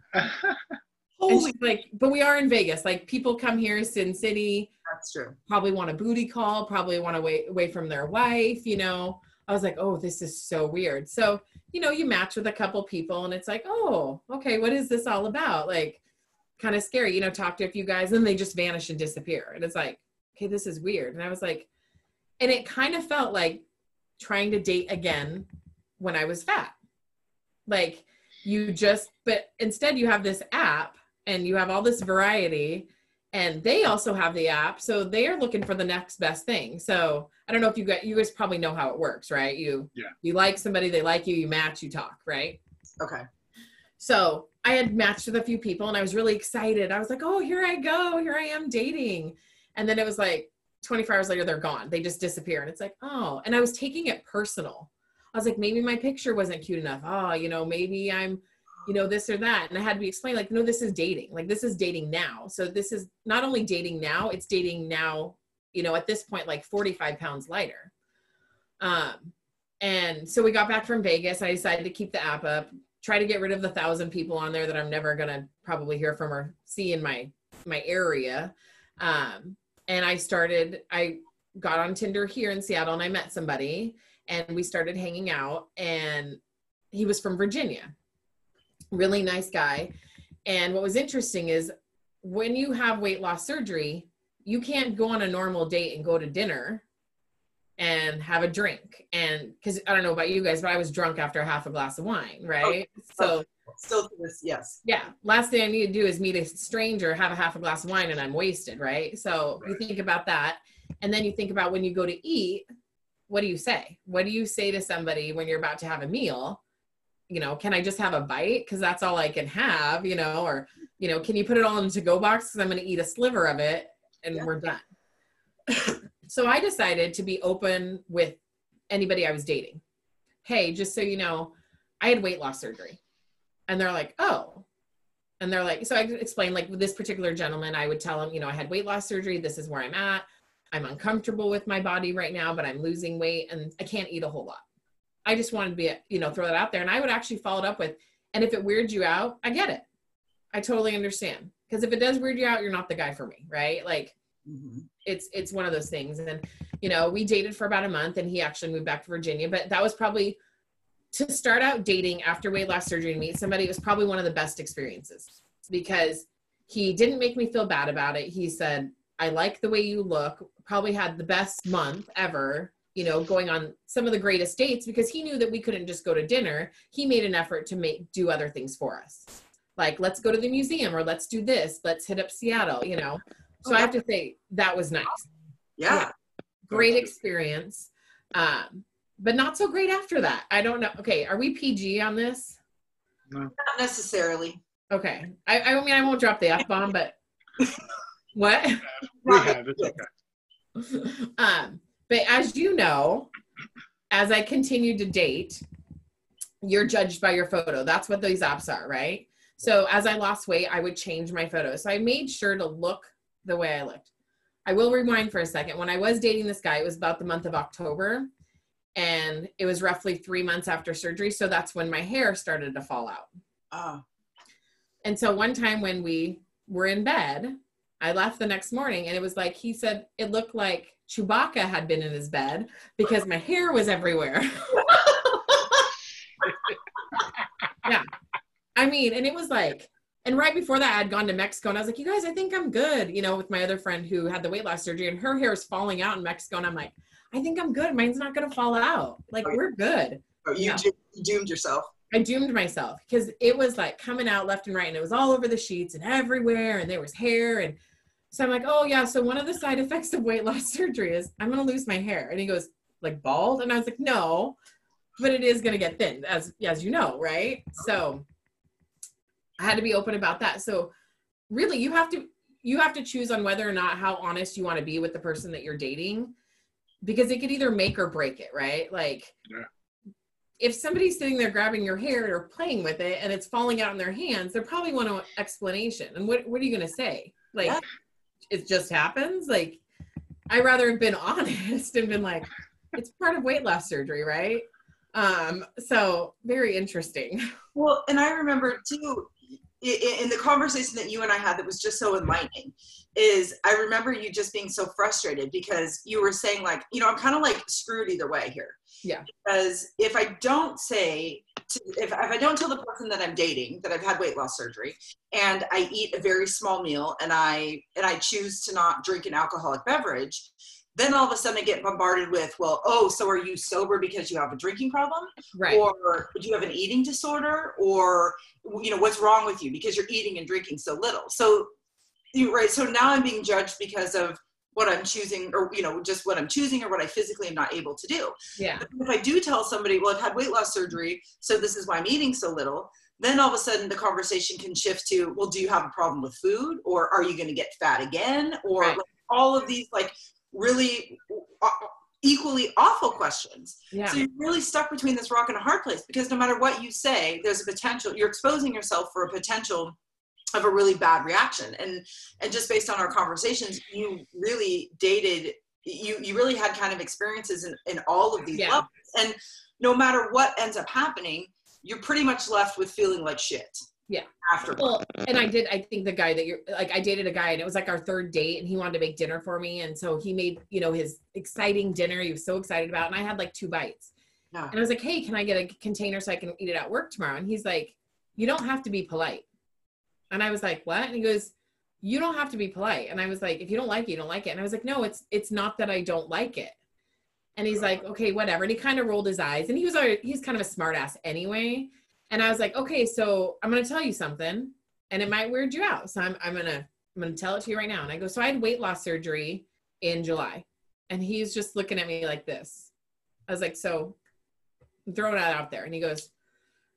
and she's like, but we are in Vegas. Like, people come here, Sin City. That's true. Probably want a booty call, probably want to wait away from their wife, you know. I was like, oh, this is so weird. So, you know, you match with a couple people and it's like, oh, okay, what is this all about? Like, kind of scary, you know, talk to a few guys and they just vanish and disappear. And it's like, okay, this is weird. And I was like, and it kind of felt like trying to date again when I was fat. Like, you just, but instead you have this app and you have all this variety. And they also have the app, so they are looking for the next best thing. So I don't know if you got, you guys probably know how it works, right? You, yeah. You like somebody, they like you, you match, you talk, right? Okay. So I had matched with a few people and I was really excited. I was like, oh, here I go. Here I am dating. And then it was like twenty-four hours later, they're gone. They just disappear. And it's like, oh, and I was taking it personal. I was like, maybe my picture wasn't cute enough. Oh, you know, maybe I'm, you know, this or that. And I had to be explained, like, no, this is dating. Like, this is dating now. So this is not only dating now, it's dating now, you know, at this point, like forty-five pounds lighter. Um, and so we got back from Vegas. I decided to keep the app up, try to get rid of the thousand people on there that I'm never going to probably hear from or see in my, my area. Um, and I started, I got on Tinder here in Seattle and I met somebody and we started hanging out, and he was from Virginia. Really nice guy. And what was interesting is when you have weight loss surgery, you can't go on a normal date and go to dinner and have a drink. And because I don't know about you guys, but I was drunk after half a glass of wine, right? Oh, so still to this, yes. Yeah. Last thing I need to do is meet a stranger, have a half a glass of wine, and I'm wasted, right? So right. You think about that. And then you think about when you go to eat, what do you say? What do you say to somebody when you're about to have a meal? you know, can I just have a bite? Cause that's all I can have, you know, or, you know, can you put it all in a to-go box? Cause I'm going to eat a sliver of it and yeah. we're done. So I decided to be open with anybody I was dating. Hey, just so you know, I had weight loss surgery. And they're like, oh. And they're like, so I explained, like, with this particular gentleman, I would tell him, you know, I had weight loss surgery. This is where I'm at. I'm uncomfortable with my body right now, but I'm losing weight and I can't eat a whole lot. I just wanted to be, you know, throw that out there. And I would actually follow it up with, and if it weirds you out, I get it. I totally understand. Because if it does weird you out, you're not the guy for me, right? Like, mm-hmm. it's it's one of those things. And, you know, we dated for about a month and he actually moved back to Virginia. But that was probably, to start out dating after weight loss surgery and meet somebody, was probably one of the best experiences because he didn't make me feel bad about it. He said, I like the way you look, probably had the best month ever, you know, going on some of the greatest dates because he knew that we couldn't just go to dinner. He made an effort to make, do other things for us. Like, let's go to the museum or let's do this. Let's hit up Seattle, you know? So I have to say that was nice. Yeah. yeah. Great experience. Um, but not so great after that. I don't know. Okay. Are we P G on this? No. Not necessarily. Okay. I, I mean, I won't drop the F-bomb, but what? We have, it's okay. Um, but as you know, as I continued to date, you're judged by your photo. That's what these apps are, right? So as I lost weight, I would change my photos. So I made sure to look the way I looked. I will rewind for a second. When I was dating this guy, it was about the month of October. And it was roughly three months after surgery. So that's when my hair started to fall out. Oh. And so one time when we were in bed, I left the next morning and it was like, he said, it looked like Chewbacca had been in his bed because my hair was everywhere. Yeah. I mean, and it was like, and right before that I had gone to Mexico and I was like, you guys, I think I'm good, you know, with my other friend who had the weight loss surgery and her hair is falling out in Mexico. And I'm like, I think I'm good. Mine's not going to fall out. Like, we're good. Oh, you, yeah. do- you doomed yourself. I doomed myself because it was like coming out left and right and it was all over the sheets and everywhere and there was hair. And so I'm like, oh yeah. So one of the side effects of weight loss surgery is I'm going to lose my hair. And he goes, like, bald? And I was like, no, but it is going to get thin, as, as you know, right? So I had to be open about that. So really you have to, you have to choose on whether or not how honest you want to be with the person that you're dating, because it could either make or break it, right? Like, yeah. If somebody's sitting there grabbing your hair or playing with it and it's falling out in their hands, they probably want an explanation. And what, what are you going to say? Like, yeah. It just happens. Like, I'd rather have been honest and been like, it's part of weight loss surgery, right? Um, so very interesting. Well, and I remember too, in the conversation that you and I had that was just so enlightening is I remember you just being so frustrated because you were saying like, you know, I'm kind of like screwed either way here. Yeah. Because if I don't say, to, if, if I don't tell the person that I'm dating that I've had weight loss surgery and I eat a very small meal and I, and I choose to not drink an alcoholic beverage, then all of a sudden I get bombarded with, well, oh, so are you sober because you have a drinking problem? Right. Or do you have an eating disorder? Or, you know, what's wrong with you because you're eating and drinking so little? So, you right. So now I'm being judged because of what I'm choosing or, you know, just what I'm choosing or what I physically am not able to do. Yeah. But if I do tell somebody, well, I've had weight loss surgery, so this is why I'm eating so little, then all of a sudden the conversation can shift to, well, do you have a problem with food? Or are you going to get fat again? Or right. like all of these, like, really equally awful questions. Yeah. So you're really stuck between this rock and a hard place because no matter what you say, there's a potential, you're exposing yourself for a potential of a really bad reaction. And, and just based on our conversations, you really dated, you, you really had kind of experiences in, in all of these yeah. levels. And no matter what ends up happening, you're pretty much left with feeling like shit. Yeah. After. Well, and I did, I think the guy that you're like, I dated a guy and it was like our third date and he wanted to make dinner for me. And so he made, you know, his exciting dinner he was so excited about. And I had like two bites yeah. and I was like, hey, can I get a container so I can eat it at work tomorrow? And he's like, you don't have to be polite. And I was like, what? And he goes, you don't have to be polite. And I was like, if you don't like it, you don't like it. And I was like, no, it's, it's not that I don't like it. And he's like, okay, whatever. And he kind of rolled his eyes and he was, already, he's kind of a smart ass anyway. And I was like, okay, so I'm going to tell you something and it might weird you out. So I'm, I'm going to, I'm going to tell it to you right now. And I go, so I had weight loss surgery in July and he's just looking at me like this. I was like, so I'm throwing that out there. And he goes,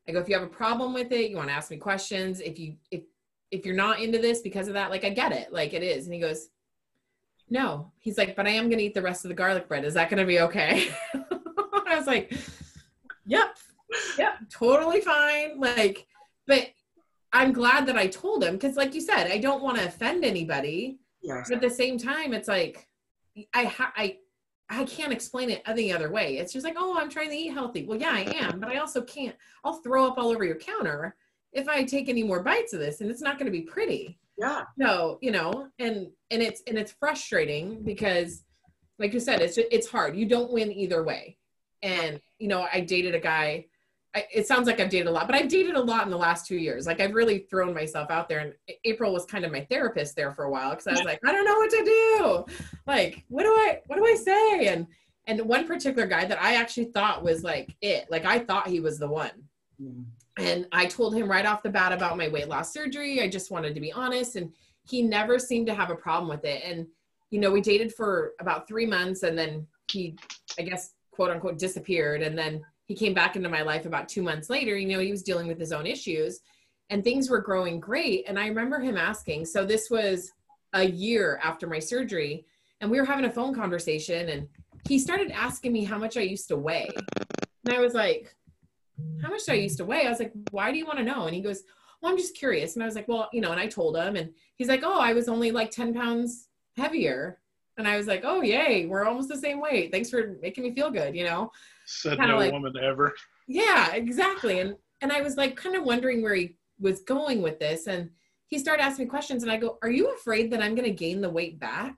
I go, if you have a problem with it, you want to ask me questions. If you, if, if you're not into this because of that, like, I get it, like it is. And he goes, no, he's like, but I am going to eat the rest of the garlic bread. Is that going to be okay? I was like, yep, yep, totally fine. Like, but I'm glad that I told him. Cause like you said, I don't want to offend anybody. Yes. But at the same time, it's like, I, ha- I, I can't explain it any other way. It's just like, oh, I'm trying to eat healthy. Well, yeah, I am, but I also can't, I'll throw up all over your counter if I take any more bites of this, and it's not going to be pretty. Yeah. So, you know, and, and it's, and it's frustrating because like you said, it's, it's hard. You don't win either way. And, you know, I dated a guy, I, it sounds like I've dated a lot, but I've dated a lot in the last two years. Like I've really thrown myself out there, and April was kind of my therapist there for a while. Cause I was like, I don't know what to do. Like, what do I, what do I say? And, and one particular guy that I actually thought was like it, like I thought he was the one. Mm. And I told him right off the bat about my weight loss surgery. I just wanted to be honest. And he never seemed to have a problem with it. And, you know, we dated for about three months and then he, I guess, quote unquote, disappeared. And then he came back into my life about two months later. You know, he was dealing with his own issues and things were growing great. And I remember him asking, so this was a year after my surgery and we were having a phone conversation and he started asking me how much I used to weigh. And I was like, how much do I used to weigh? I was like, why do you want to know? And he goes, well, I'm just curious. And I was like, well, you know, and I told him and he's like, oh, I was only like ten pounds heavier. And I was like, oh, yay, we're almost the same weight. Thanks for making me feel good, you know? Said kinda no like, woman ever. Yeah, exactly. And and I was like kind of wondering where he was going with this. And he started asking me questions and I go, are you afraid that I'm going to gain the weight back?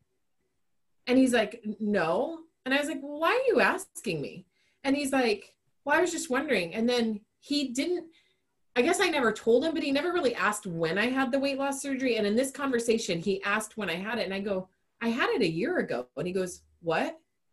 And he's like, no. And I was like, well, why are you asking me? And he's like, well, I was just wondering. And then he didn't, I guess I never told him, but he never really asked when I had the weight loss surgery. And in this conversation, he asked when I had it. And I go, I had it a year ago. And he goes, what?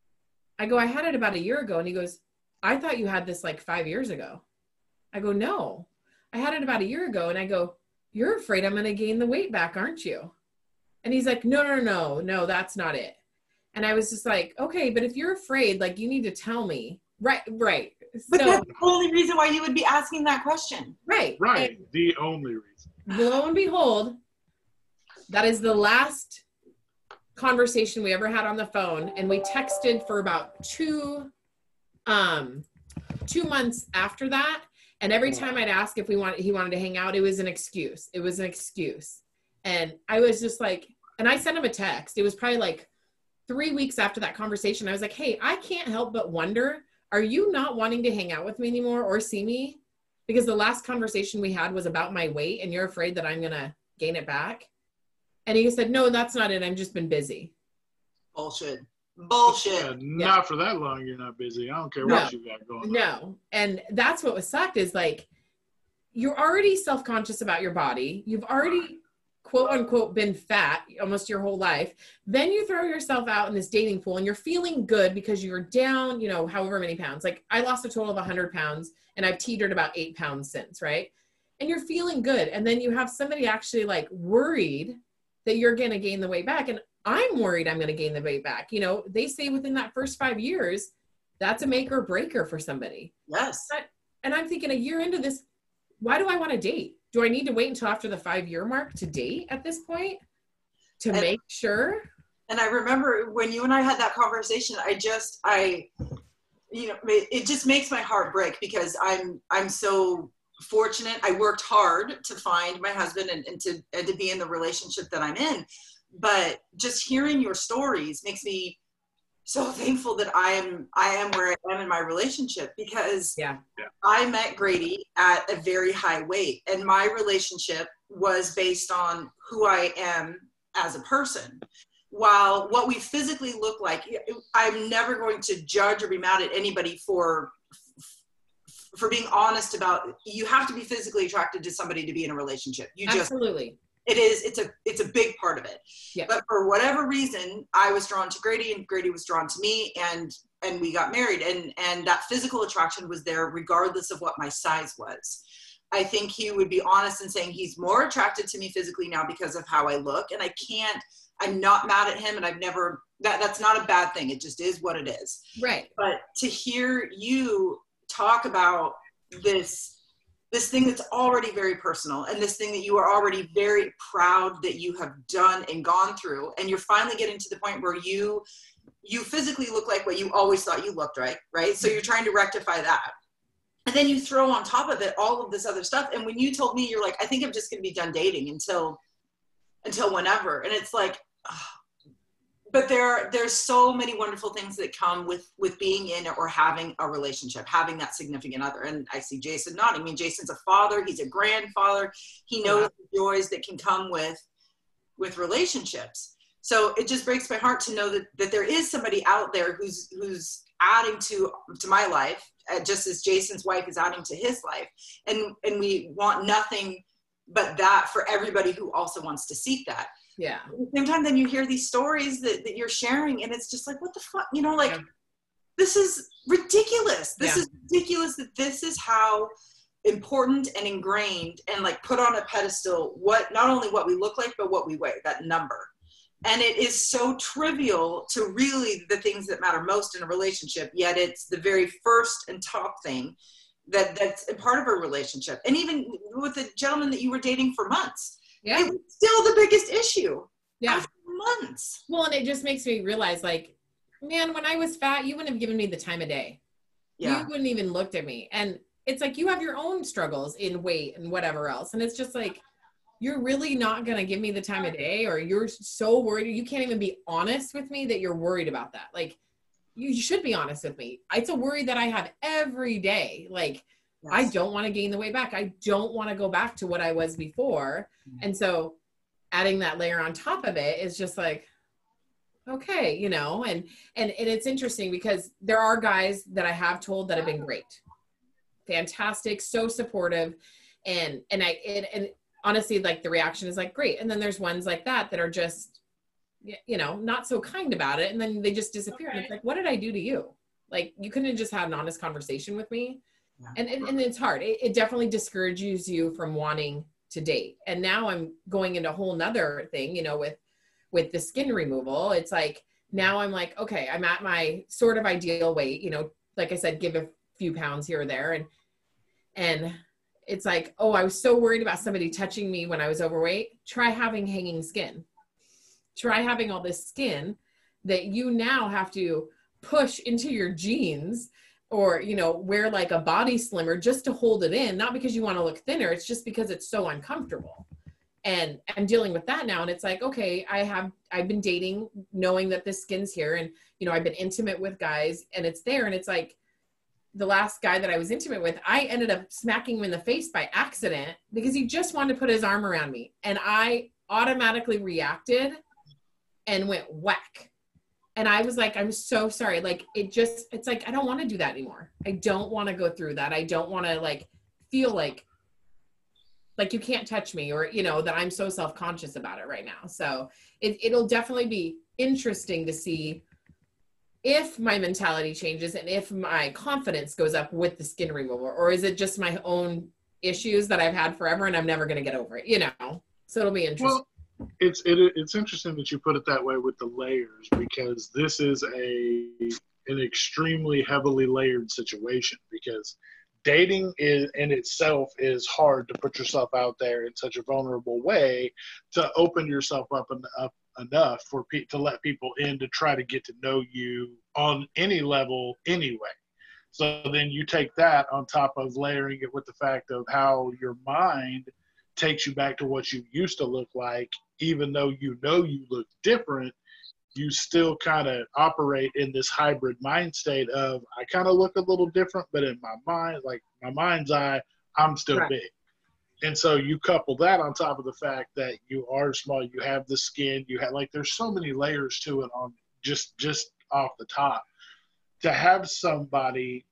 I go, I had it about a year ago. And he goes, I thought you had this like five years ago. I go, no, I had it about a year ago. And I go, you're afraid I'm going to gain the weight back, aren't you? And he's like, no, no, no, no, that's not it. And I was just like, okay, but if you're afraid, like you need to tell me. Right, right. But so, that's the only reason why you would be asking that question. Right. Right. And the only reason. lo and behold, that is the last conversation we ever had on the phone. And we texted for about two, um, two months after that. And every time I'd ask if we wanted, he wanted to hang out, it was an excuse. It was an excuse. And I was just like, and I sent him a text. It was probably like three weeks after that conversation. I was like, hey, I can't help but wonder, are you not wanting to hang out with me anymore or see me? Because the last conversation we had was about my weight and you're afraid that I'm going to gain it back. And he said, no, that's not it. I've just been busy. Bullshit. Bullshit. Yeah, not Yeah. for that long. You're not busy. I don't care No. what you got going on. No. And that's what was sucked is like, you're already self-conscious about your body. You've already quote unquote been fat almost your whole life. Then you throw yourself out in this dating pool and you're feeling good because you're down, you know, however many pounds. Like I lost a total of a hundred pounds and I've teetered about eight pounds since, right? And you're feeling good. And then you have somebody actually like worried that you're going to gain the weight back. And I'm worried I'm going to gain the weight back. You know, they say within that first five years, that's a make or breaker for somebody. Yes. But, and I'm thinking a year into this, why do I want to date? Do I need to wait until after the five year mark to date at this point to and, make sure? And I remember when you and I had that conversation, I just, I, you know, it just makes my heart break because I'm, I'm so fortunate. I worked hard to find my husband and, and to, and to be in the relationship that I'm in. But just hearing your stories makes me so thankful that I am, I am where I am in my relationship because Yeah. I met Grady at a very high weight and my relationship was based on who I am as a person. While what we physically look like, I'm never going to judge or be mad at anybody for, for being honest about, you have to be physically attracted to somebody to be in a relationship. You just, Absolutely. It is, it's a, it's a big part of it. Yeah. But for whatever reason, I was drawn to Grady and Grady was drawn to me and, and we got married and, and that physical attraction was there regardless of what my size was. I think he would be honest in saying he's more attracted to me physically now because of how I look. And I can't, I'm not mad at him and I've never, that that's not a bad thing. It just is what it is. Right. But to hear you talk about this, this thing that's already very personal, and this thing that you are already very proud that you have done and gone through, and you're finally getting to the point where you you physically look like what you always thought you looked, right right so you're trying to rectify that, and then you throw on top of it all of this other stuff. And when you told me, you're like, I think I'm just going to be done dating until until whenever. And it's like, oh. But there there's so many wonderful things that come with with being in or having a relationship, having that significant other. And I see Jason nodding. I mean, Jason's a father, he's a grandfather, he knows yeah. the joys that can come with with relationships. So it just breaks my heart to know that that there is somebody out there who's who's adding to to my life, uh, just as Jason's wife is adding to his life. And and we want nothing but that for everybody who also wants to seek that. Yeah. At the same time, then you hear these stories that, that you're sharing, and it's just like, what the fuck? You know, like, yeah. this is ridiculous. This yeah. is ridiculous that this is how important and ingrained and like put on a pedestal what, not only what we look like, but what we weigh, that number. And it is so trivial to really the things that matter most in a relationship, yet it's the very first and top thing that that's a part of a relationship. And even with the gentleman that you were dating for months, yeah. it was still the biggest issue. Yeah. After months. Well, and it just makes me realize, like, man, when I was fat, you wouldn't have given me the time of day. Yeah. You wouldn't even looked at me. And it's like, you have your own struggles in weight and whatever else. And it's just like, you're really not going to give me the time of day, or you're so worried. You can't even be honest with me that you're worried about that. Like, you should be honest with me. It's a worry that I have every day. Like, yes. I don't want to gain the weight back. I don't want to go back to what I was before. Mm-hmm. And so adding that layer on top of it is just like, okay, you know, and, and, and it's interesting because there are guys that I have told that have been great, fantastic, so supportive. And, and I, and, and honestly, like the reaction is like, great. And then there's ones like that that are just, you know, not so kind about it. And then they just disappear. Okay. And it's like, what did I do to you? Like, you couldn't have just had an honest conversation with me. Yeah. And, and, and it's hard. It, it definitely discourages you from wanting to date. And now I'm going into a whole nother thing, you know, with, with the skin removal. It's like, now I'm like, okay, I'm at my sort of ideal weight, you know, like I said, give a few pounds here or there. And, and it's like, oh, I was so worried about somebody touching me when I was overweight. Try having hanging skin. Try having all this skin that you now have to push into your jeans, or, you know, wear like a body slimmer just to hold it in, not because you want to look thinner. It's just because it's so uncomfortable. And I'm dealing with that now. And it's like, okay, I have, I've been dating knowing that this skin's here, and, you know, I've been intimate with guys and it's there. And it's like, the last guy that I was intimate with, I ended up smacking him in the face by accident because he just wanted to put his arm around me. And I automatically reacted and went whack. And I was like, I'm so sorry. Like, it just, it's like, I don't want to do that anymore. I don't want to go through that. I don't want to like feel like, like you can't touch me, or, you know, that I'm so self-conscious about it right now. So it, it'll definitely be interesting to see if my mentality changes and if my confidence goes up with the skin removal, or is it just my own issues that I've had forever and I'm never going to get over it, you know? So it'll be interesting. Well, It's it, it's interesting that you put it that way with the layers, because this is a an extremely heavily layered situation, because dating is in itself is hard to put yourself out there in such a vulnerable way to open yourself up, and, up enough for pe- to let people in to try to get to know you on any level anyway. So then you take that on top of layering it with the fact of how your mind takes you back to what you used to look like. Even though you know you look different, you still kind of operate in this hybrid mind state of, I kind of look a little different, but in my mind, like my mind's eye, I'm still right. big. And so you couple that on top of the fact that you are small, you have the skin, you have, like, there's so many layers to it on just, just off the top. To have somebody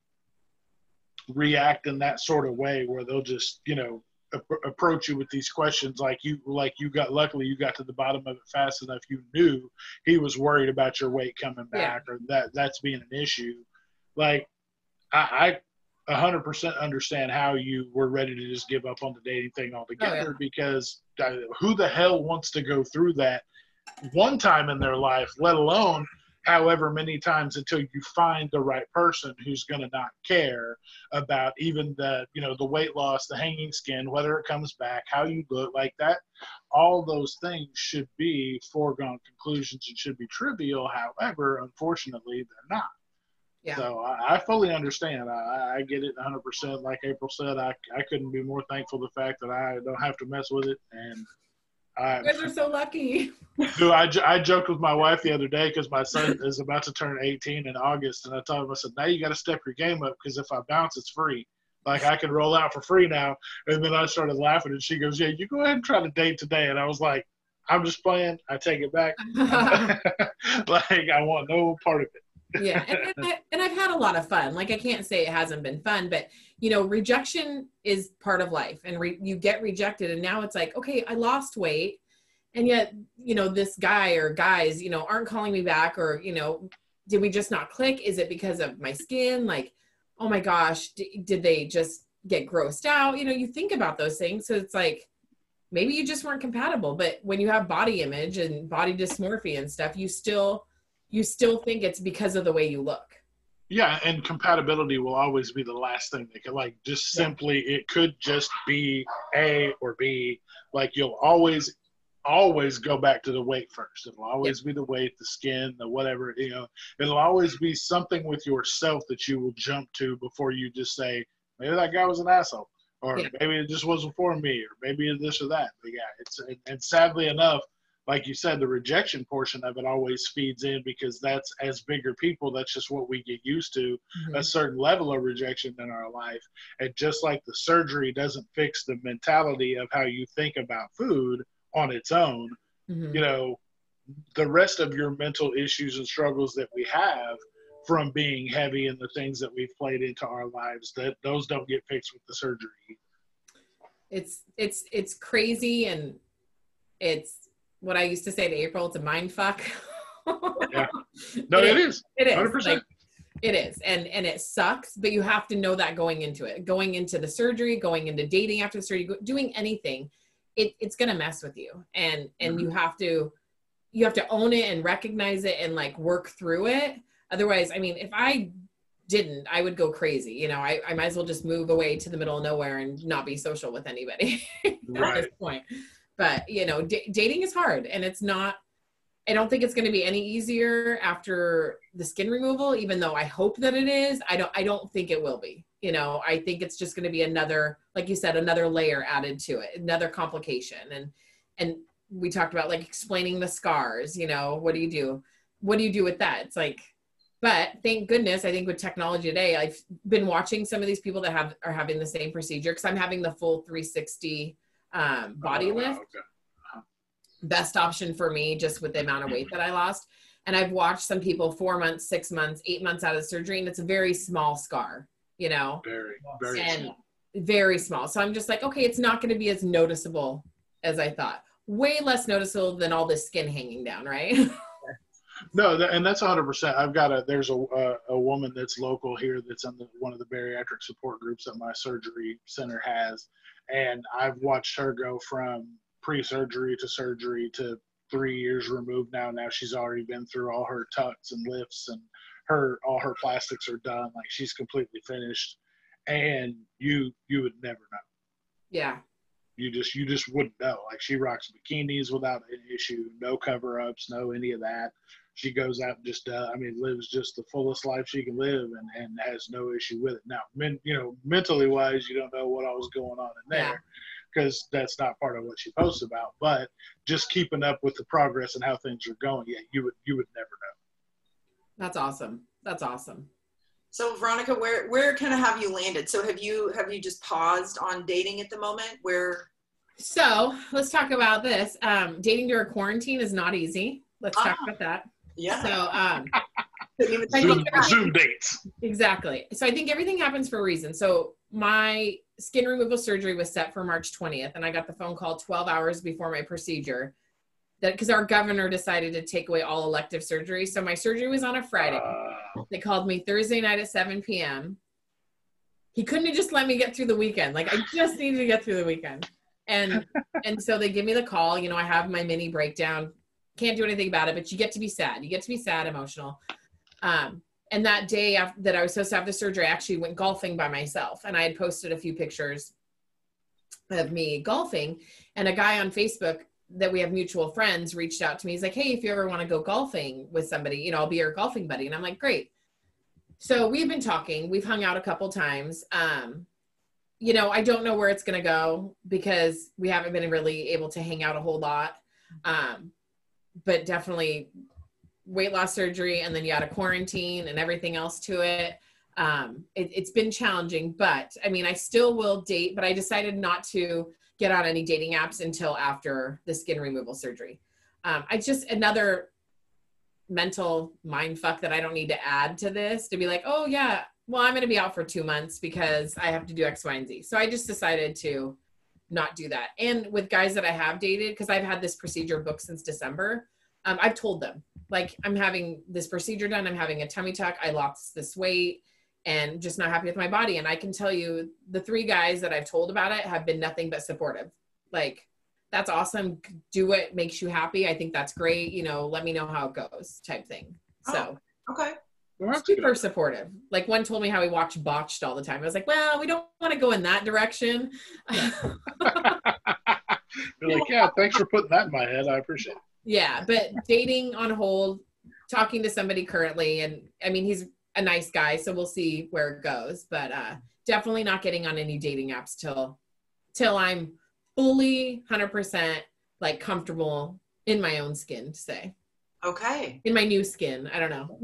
react in that sort of way where they'll just, you know, approach you with these questions, like you like you got luckily you got to the bottom of it fast enough. You knew he was worried about your weight coming back, yeah. or that that's being an issue. Like, I I one hundred percent understand how you were ready to just give up on the dating thing altogether. Oh, yeah. Because uh, who the hell wants to go through that one time in their life, let alone however many times until you find the right person who's going to not care about even the, you know, the weight loss, the hanging skin, whether it comes back, how you look like that. All those things should be foregone conclusions and should be trivial. However, unfortunately, they're not. Yeah. So I, I fully understand. I, I get it one hundred percent. Like April said, I, I couldn't be more thankful for the fact that I don't have to mess with it. And I, you guys are so lucky. Dude, I, I joked with my wife the other day because my son is about to turn eighteen in August. And I told him, I said, now you got to step your game up because if I bounce, it's free. Like I can roll out for free now. And then I started laughing and she goes, yeah, you go ahead and try to date today. And I was like, I'm just playing. I take it back. Like I want no part of it. Yeah, and, and, I, and I've had a lot of fun. Like I can't say it hasn't been fun, but you know, rejection is part of life, and re- you get rejected, and now it's like, okay, I lost weight, and yet, you know, this guy or guys, you know, aren't calling me back, or you know, did we just not click? Is it because of my skin? Like, oh my gosh, d- did they just get grossed out? You know, you think about those things, so it's like maybe you just weren't compatible. But when you have body image and body dysmorphia and stuff, you still you still think it's because of the way you look. Yeah, and compatibility will always be the last thing that could, like, just simply, yeah. It could just be A or B. Like, you'll always, always go back to the weight first. It'll always yeah. be the weight, the skin, the whatever, you know. It'll always be something with yourself that you will jump to before you just say, maybe that guy was an asshole. Or yeah. maybe it just wasn't for me. Or maybe it's this or that. But, yeah, it's, and, and sadly enough, like you said, the rejection portion of it always feeds in because that's, as bigger people, that's just what we get used to, mm-hmm. a certain level of rejection in our life. And just like the surgery doesn't fix the mentality of how you think about food on its own, mm-hmm. you know, the rest of your mental issues and struggles that we have from being heavy and the things that we've played into our lives, that those don't get fixed with the surgery. It's, it's, it's crazy. And it's, what I used to say to April, it's a mind fuck. Yeah. No, it, it is. It is. one hundred percent. Like, it is. And and it sucks, but you have to know that going into it. Going into the surgery, going into dating after the surgery, doing anything, it, it's going to mess with you. And and mm-hmm. you have to you have to own it and recognize it and like work through it. Otherwise, I mean, if I didn't, I would go crazy. You know, I, I might as well just move away to the middle of nowhere and not be social with anybody right. at this point. But, you know, d- dating is hard, and it's not, I don't think it's going to be any easier after the skin removal, even though I hope that it is. I don't, I don't think it will be, you know, I think it's just going to be another, like you said, another layer added to it, another complication. And, and we talked about like explaining the scars, you know, what do you do? What do you do with that? It's like, but thank goodness, I think with technology today, I've been watching some of these people that have, are having the same procedure, because I'm having the full three sixty Um, body oh, wow, lift, okay. uh-huh. Best option for me, just with the amount of weight that I lost. And I've watched some people four months, six months, eight months out of the surgery, and it's a very small scar, you know, very, very and small. very small. So I'm just like, okay, it's not going to be as noticeable as I thought. Way less noticeable than all this skin hanging down, right? No, that, and that's one hundred percent. I've got a, there's a, a, a woman that's local here that's in the, one of the bariatric support groups that my surgery center has. And I've watched her go from pre-surgery to surgery to three years removed now. Now she's already been through all her tucks and lifts, and her, all her plastics are done. Like she's completely finished, and you, you would never know. Yeah. You just, you just wouldn't know. Like she rocks bikinis without any issue, no cover-ups, no any of that. She goes out and just, uh, I mean, lives just the fullest life she can live, and, and has no issue with it. Now, men, you know, mentally wise, you don't know what all was going on in there, because yeah. that's not part of what she posts about. But just keeping up with the progress and how things are going, yeah, you would, you would never know. That's awesome. That's awesome. So Veronica, where where kind of have you landed? So have you have you just paused on dating at the moment? Where? So let's talk about this. Um, dating during quarantine is not easy. Let's talk ah. about that. Yeah. So, um, Zoom, Zoom dates. Exactly. So I think everything happens for a reason. So my skin removal surgery was set for March twentieth, and I got the phone call twelve hours before my procedure, that because our governor decided to take away all elective surgery. So my surgery was on a Friday. Uh, they called me Thursday night at seven p.m. He couldn't have just let me get through the weekend. Like I just needed to get through the weekend. And, and so they give me the call, you know, I have my mini breakdown. can't do anything about it, but you get to be sad. You get to be sad, emotional. Um, and that day after, that I was supposed to have the surgery, I actually went golfing by myself. And I had posted a few pictures of me golfing, and a guy on Facebook that we have mutual friends reached out to me. He's like, hey, if you ever want to go golfing with somebody, you know, I'll be your golfing buddy. And I'm like, great. So we've been talking, we've hung out a couple times. Um, you know, I don't know where it's going to go because we haven't been really able to hang out a whole lot. Um, but definitely weight loss surgery, and then you had a quarantine and everything else to it. Um, it, it's been challenging, but I mean, I still will date, but I decided not to get on any dating apps until after the skin removal surgery. Um, I just, another mental mind fuck that I don't need to add to this to be like, oh yeah, well, I'm going to be out for two months because I have to do X, Y, and Z. So I just decided to not do that. And with guys that I have dated, because I've had this procedure booked since December, um, I've told them, like, I'm having this procedure done. I'm having a tummy tuck. I lost this weight and just not happy with my body. And I can tell you the three guys that I've told about it have been nothing but supportive. Like, that's awesome. Do what makes you happy. I think that's great. You know, let me know how it goes type thing. So, oh, okay. Well, super good. supportive. Like, one told me how he watched Botched all the time. I was like, well, we don't want to go in that direction. You're like, yeah, thanks for putting that in my head. I appreciate it. Yeah, but dating on hold, talking to somebody currently, and I mean, he's a nice guy, so we'll see where it goes, but uh, definitely not getting on any dating apps till, till I'm fully one hundred percent like comfortable in my own skin, to say. Okay. In my new skin, I don't know.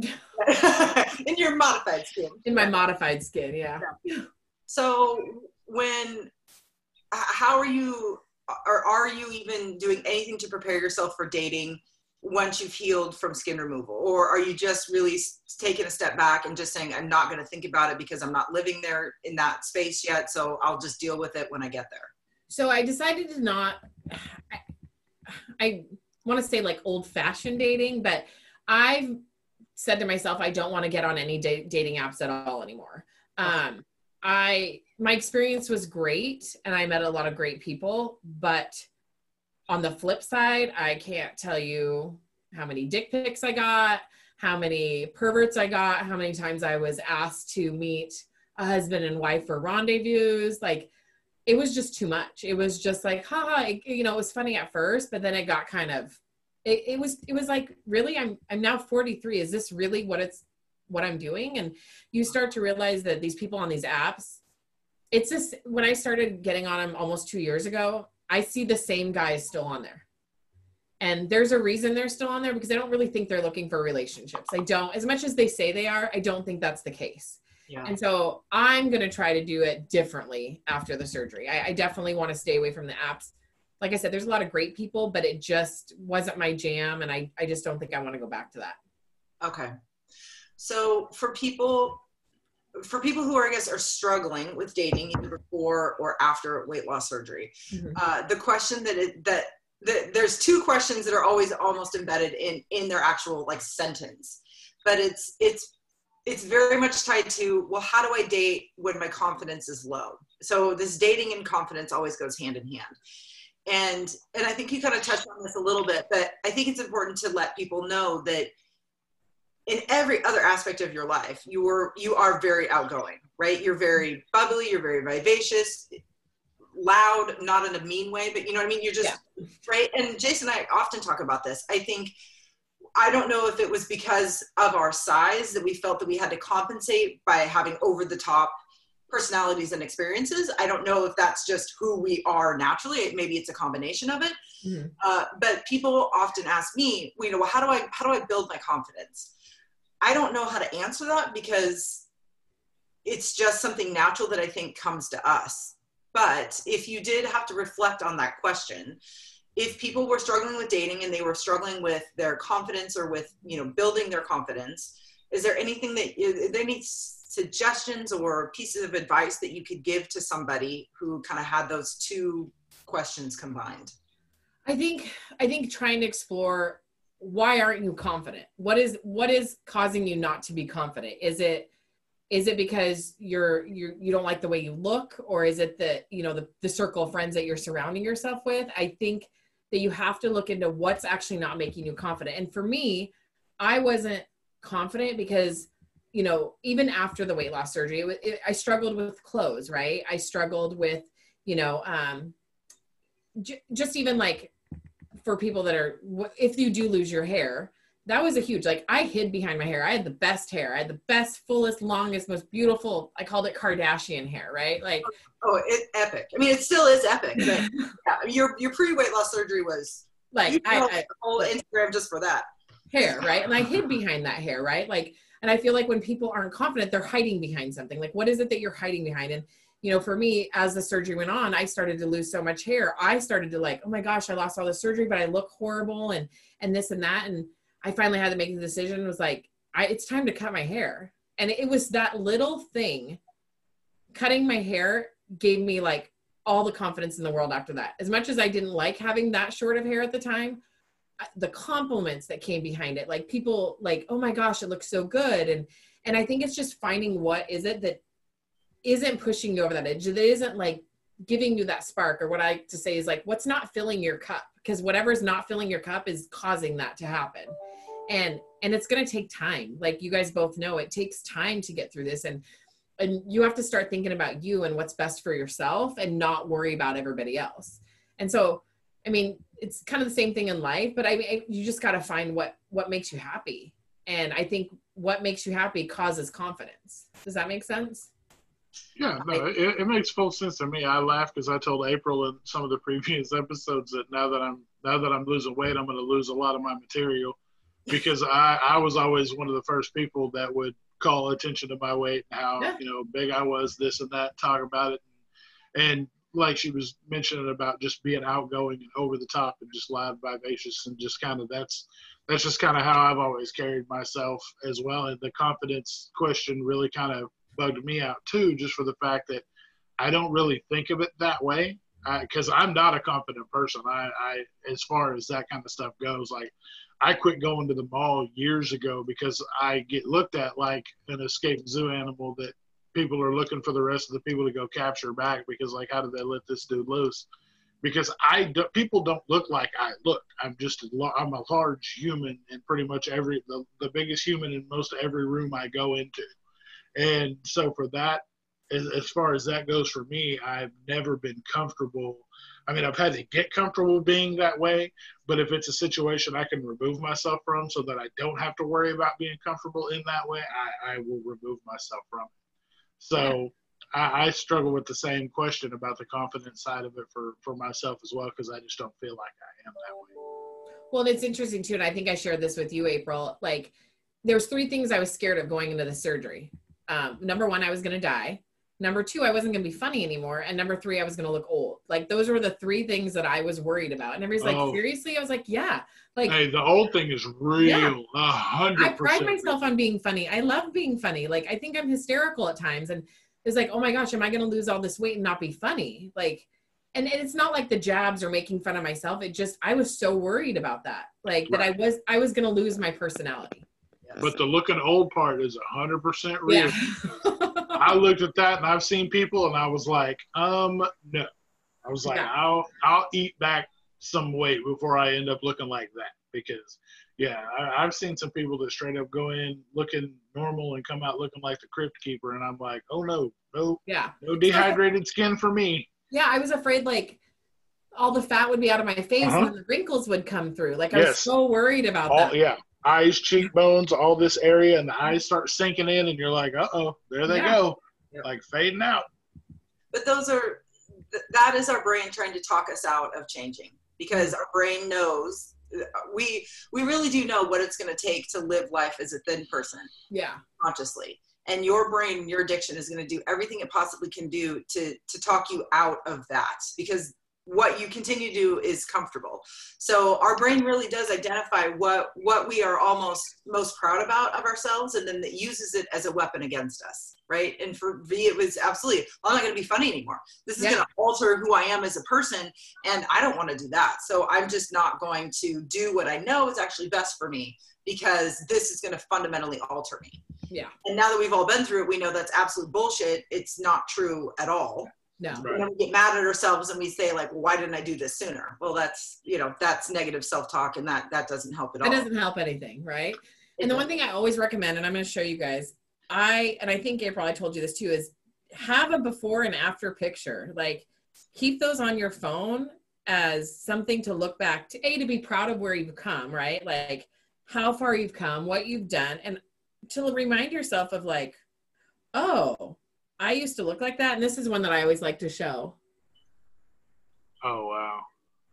In your modified skin. In my modified skin, yeah. yeah. So when, how are you, or are you even doing anything to prepare yourself for dating once you've healed from skin removal? Or are you just really taking a step back and just saying, I'm not going to think about it because I'm not living there in that space yet, so I'll just deal with it when I get there? So I decided to not, I, I want to say like old fashioned dating, but I've said to myself, I don't want to get on any da- dating apps at all anymore. Um, I, my experience was great and I met a lot of great people, but on the flip side, I can't tell you how many dick pics I got, how many perverts I got, how many times I was asked to meet a husband and wife for rendezvous. Like, it was just too much. It was just like, haha, it, you know, it was funny at first, but then it got kind of, it, it was, it was like, really, I'm, I'm now forty-three. Is this really what it's, what I'm doing? And you start to realize that these people on these apps, it's just, when I started getting on them almost two years ago, I see the same guys still on there. And there's a reason they're still on there, because I don't really think they're looking for relationships. I don't, as much as they say they are, I don't think that's the case. Yeah. And so I'm going to try to do it differently after the surgery. I, I definitely want to stay away from the apps. Like I said, there's a lot of great people, but it just wasn't my jam. And I, I just don't think I want to go back to that. Okay. So for people, for people who are, I guess, are struggling with dating either before or after weight loss surgery, mm-hmm. uh, the question that it, that the, there's two questions that are always almost embedded in, in their actual like sentence, but it's, it's, it's very much tied to, well, how do I date when my confidence is low? So this dating and confidence always goes hand in hand. And, and I think you kind of touched on this a little bit, but I think it's important to let people know that in every other aspect of your life, you are, you are very outgoing, right? You're very bubbly, you're very vivacious, loud, not in a mean way, but you know what I mean? You're just, yeah. right? And Jason and I often talk about this. I think, I don't know if it was because of our size that we felt that we had to compensate by having over the top personalities and experiences. I don't know if that's just who we are naturally. Maybe it's a combination of it. Mm-hmm. Uh, but people often ask me, you know, well, how do I, how do I build my confidence? I don't know how to answer that because it's just something natural that I think comes to us. But if you did have to reflect on that question, if people were struggling with dating and they were struggling with their confidence or with, you know, building their confidence, is there anything that, is there any suggestions or pieces of advice that you could give to somebody who kind of had those two questions combined? I think, I think trying to explore, why aren't you confident? What is, what is causing you not to be confident? Is it, is it because you're, you're, you don't like the way you look? Or is it the, you know, the, the circle of friends that you're surrounding yourself with? I think that you have to look into what's actually not making you confident. And for me, I wasn't confident because, you know, even after the weight loss surgery, it, it, I struggled with clothes, right? I struggled with, you know, um, j- just even like for people that are, if you do lose your hair, that was a huge, like I hid behind my hair. I had the best hair. I had the best, fullest, longest, most beautiful, I called it Kardashian hair, right? Like, oh, it's epic. I mean, it still is epic, but yeah, your, your pre-weight loss surgery was like, you I, know, I, the whole Instagram just for that. Hair, right? And I hid behind that hair, right? Like, and I feel like when people aren't confident, they're hiding behind something. Like, what is it that you're hiding behind? And, you know, for me, as the surgery went on, I started to lose so much hair. I started to like, oh my gosh, I lost all the surgery, but I look horrible and, and this and that. And I finally had to make the decision. It was like, I, it's time to cut my hair. And it was that little thing, cutting my hair gave me like all the confidence in the world after that. As much as I didn't like having that short of hair at the time, the compliments that came behind it, like people like, oh my gosh, it looks so good. And, and I think it's just finding what is it that isn't pushing you over that edge, that isn't like giving you that spark, or what I like to say is like, what's not filling your cup, because whatever's not filling your cup is causing that to happen. And, and it's going to take time. Like you guys both know, it takes time to get through this. And, and you have to start thinking about you and what's best for yourself and not worry about everybody else. And so, I mean, it's kind of the same thing in life, but I mean, you just got to find what, what makes you happy. And I think what makes you happy causes confidence. Does that make sense? Yeah, no, it, it makes full sense to me. I laugh because I told April in some of the previous episodes that now that I'm, now that I'm losing weight, I'm going to lose a lot of my material, because I, I was always one of the first people that would call attention to my weight and how, Yeah. you know, big I was, this and that, talk about it. And, and like she was mentioning about just being outgoing and over the top and just loud, vivacious, and just kind of that's that's just kind of how I've always carried myself as well. And the confidence question really kind of bugged me out too, just for the fact that I don't really think of it that way, because I'm not a confident person. I, I as far as that kind of stuff goes, like I quit going to the mall years ago because I get looked at like an escaped zoo animal that people are looking for the rest of the people to go capture back, because like, how did they let this dude loose? Because I do, people don't look like I look. I'm just a, I'm a large human in pretty much every the, the biggest human in most every room I go into. And so for that, as, as far as that goes for me, I've never been comfortable. I mean, I've had to get comfortable being that way, but if it's a situation I can remove myself from so that I don't have to worry about being comfortable in that way, I, I will remove myself from it. So I, I struggle with the same question about the confidence side of it for, for myself as well, because I just don't feel like I am that way. Well, it's interesting too, and I think I shared this with you, April. Like, there's three things I was scared of going into the surgery. Um, number one, I was going to die. Number two, I wasn't going to be funny anymore. And number three, I was going to look old. Like, those were the three things that I was worried about. And everybody's like, Oh. seriously? I was like, yeah. Like, Hey, the old thing is real, a hundred I pride percent. myself on being funny. I love being funny. Like, I think I'm hysterical at times. And it's like, oh my gosh, am I going to lose all this weight and not be funny? Like, and, and it's not like the jabs or making fun of myself. It just, I was so worried about that. Like that I was, I was going to lose my personality. But the looking old part is a hundred percent real. Yeah. I looked at that and I've seen people and I was like, um, no. I was like, Yeah. I'll I'll eat back some weight before I end up looking like that. Because yeah, I, I've seen some people that straight up go in looking normal and come out looking like the Crypt Keeper, and I'm like, oh no, no, Yeah. no dehydrated skin for me. Yeah. I was afraid like all the fat would be out of my face Uh-huh. and then the wrinkles would come through. Like I was Yes. so worried about All, that. yeah, eyes, cheekbones, all this area, and the eyes start sinking in, and you're like, uh oh, there they Yeah. go, Yeah. like fading out. But those are, th- that is our brain trying to talk us out of changing, because our brain knows, we we really do know what it's going to take to live life as a thin person Yeah. consciously. And your brain, your addiction is going to do everything it possibly can do to to talk you out of that, because what you continue to do is comfortable. So our brain really does identify what what we are almost most proud about of ourselves, and then it uses it as a weapon against us, right? And for V, it was absolutely, I'm not going to be funny anymore. This is Yeah. going to alter who I am as a person, and I don't want to do that. So I'm just not going to do what I know is actually best for me, because this is going to fundamentally alter me. Yeah. And now that we've all been through it, we know that's absolute bullshit. It's not true at all. No. Right. And then we get mad at ourselves and we say like, well, why didn't I do this sooner? Well, that's, you know, that's negative self-talk, and that, that doesn't help at all. It doesn't help anything. Right. And the one thing I always recommend, and I'm going to show you guys, I, and I think April, I told you this too, is have a before and after picture. Like keep those on your phone as something to look back to, A, to be proud of where you've come, right? Like how far you've come, what you've done, and to remind yourself of like, oh, I used to look like that. And this is one that I always like to show. Oh, wow.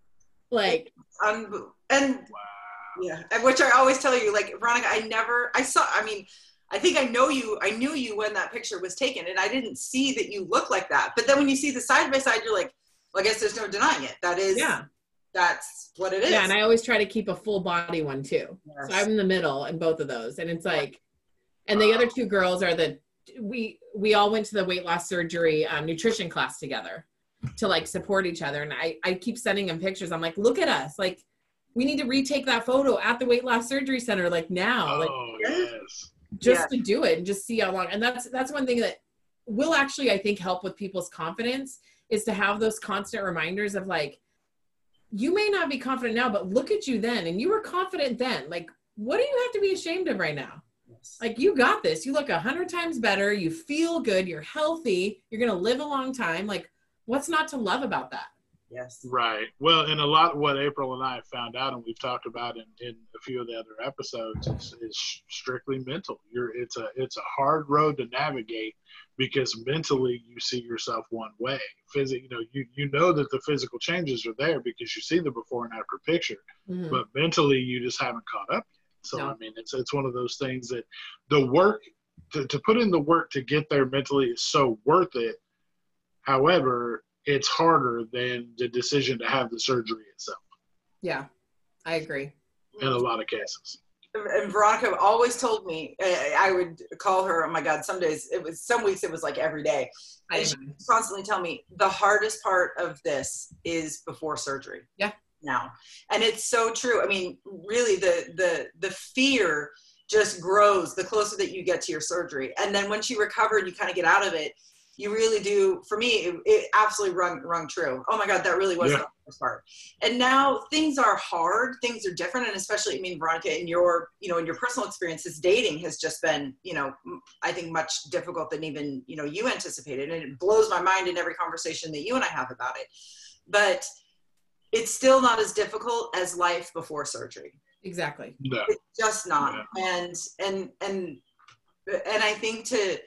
Like, um, and wow. Yeah, and which I always tell you, like, Veronica, I never, I saw, I mean, I think I know you, I knew you when that picture was taken, and I didn't see that you look like that. But then when you see the side by side, you're like, well, I guess there's no denying it. That is, yeah, that's what it is. Yeah, and I always try to keep a full body one too. Yes. So I'm in the middle in both of those. And it's like, and the other two girls are the, we, we all went to the weight loss surgery um, nutrition class together to like support each other. And I, I keep sending them pictures. I'm like, look at us. Like, we need to retake that photo at the weight loss surgery center, like now, like oh, yes. just yeah. to do it and just see how long. And that's, that's one thing that will actually, I think, help with people's confidence, is to have those constant reminders of like, you may not be confident now, but look at you then. And you were confident then. Like, what do you have to be ashamed of right now? Yes. Like, you got this. You look a hundred times better. You feel good. You're healthy. You're going to live a long time. Like, what's not to love about that? Yes. Right. Well, and a lot of what April and I found out, and we've talked about in, in a few of the other episodes, is, is strictly mental. You're, it's a, it's a hard road to navigate, because mentally you see yourself one way. Physic, you know, you, you know that the physical changes are there because you see the before and after picture, mm-hmm. but mentally you just haven't caught up yet. So, no. I mean, it's, it's one of those things that the work to, to put in the work to get there mentally is so worth it. However, it's harder than the decision to have the surgery itself. Yeah, I agree. In a lot of cases. And Veronica always told me, I would call her, oh my God, some days, it was, some weeks it was like every day. And she would constantly tell me, the hardest part of this is before surgery. Yeah. Now. And it's so true. I mean, really the, the, the fear just grows the closer that you get to your surgery. And then once you recover and you kind of get out of it, you really do, for me, it, it absolutely rung, rung true. Oh my God, that really was yeah. the hardest part. And now things are hard, things are different. And especially, I mean, Veronica, in your, you know, in your personal experiences, dating has just been, you know, I think much difficult than even, you know, you anticipated. And it blows my mind in every conversation that you and I have about it. But it's still not as difficult as life before surgery. Exactly. No. It's just not. No. And, and, and, and I think to,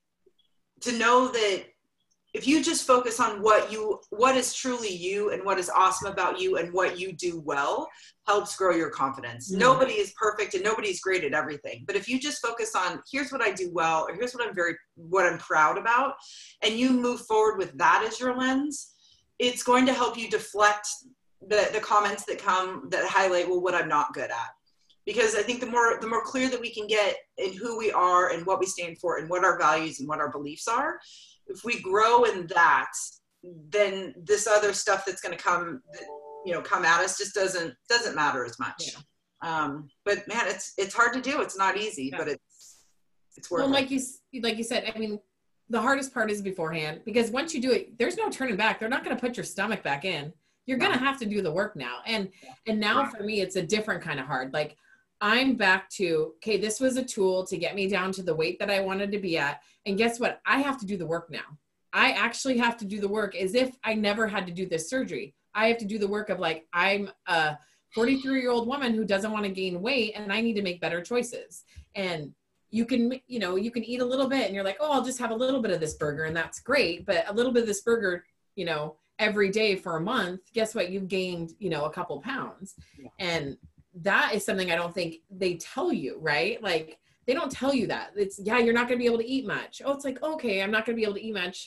to know that if you just focus on what you, what is truly you and what is awesome about you and what you do well, helps grow your confidence. Mm-hmm. Nobody is perfect and nobody's great at everything. But if you just focus on, here's what I do well, or here's what I'm very, what I'm proud about, and you move forward with that as your lens, it's going to help you deflect the, the comments that come that highlight, well, what I'm not good at. Because I think the more the more clear that we can get in who we are and what we stand for and what our values and what our beliefs are, if we grow in that, then this other stuff that's going to come, you know, come at us just doesn't doesn't matter as much. Yeah. Um, but man, it's it's hard to do. It's not easy, yeah. but it's it's worth well, it. Well, like you like you said, I mean, the hardest part is beforehand, because once you do it, there's no turning back. They're not going to put your stomach back in. You're going to have to do the work now. And and now right. for me, it's a different kind of hard. Like, I'm back to, okay, this was a tool to get me down to the weight that I wanted to be at. And guess what? I have to do the work now. I actually have to do the work as if I never had to do this surgery. I have to do the work of like, I'm a forty-three year old woman who doesn't want to gain weight, and I need to make better choices. And you can, you know, you can eat a little bit and you're like, oh, I'll just have a little bit of this burger, and that's great. But a little bit of this burger, you know, every day for a month, guess what? You've gained, you know, a couple pounds. Yeah. And that is something I don't think they tell you, right? Like, they don't tell you that. It's, yeah, you're not going to be able to eat much. Oh, it's like, okay, I'm not going to be able to eat much,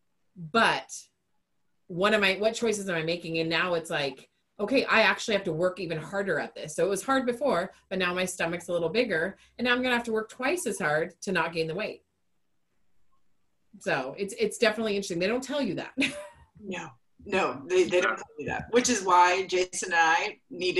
but what am I, what choices am I making? And now it's like, okay, I actually have to work even harder at this. So it was hard before, but now my stomach's a little bigger, and now I'm going to have to work twice as hard to not gain the weight. So it's, it's definitely interesting. They don't tell you that. No, no, they, they don't tell you that, which is why Jason and I needed,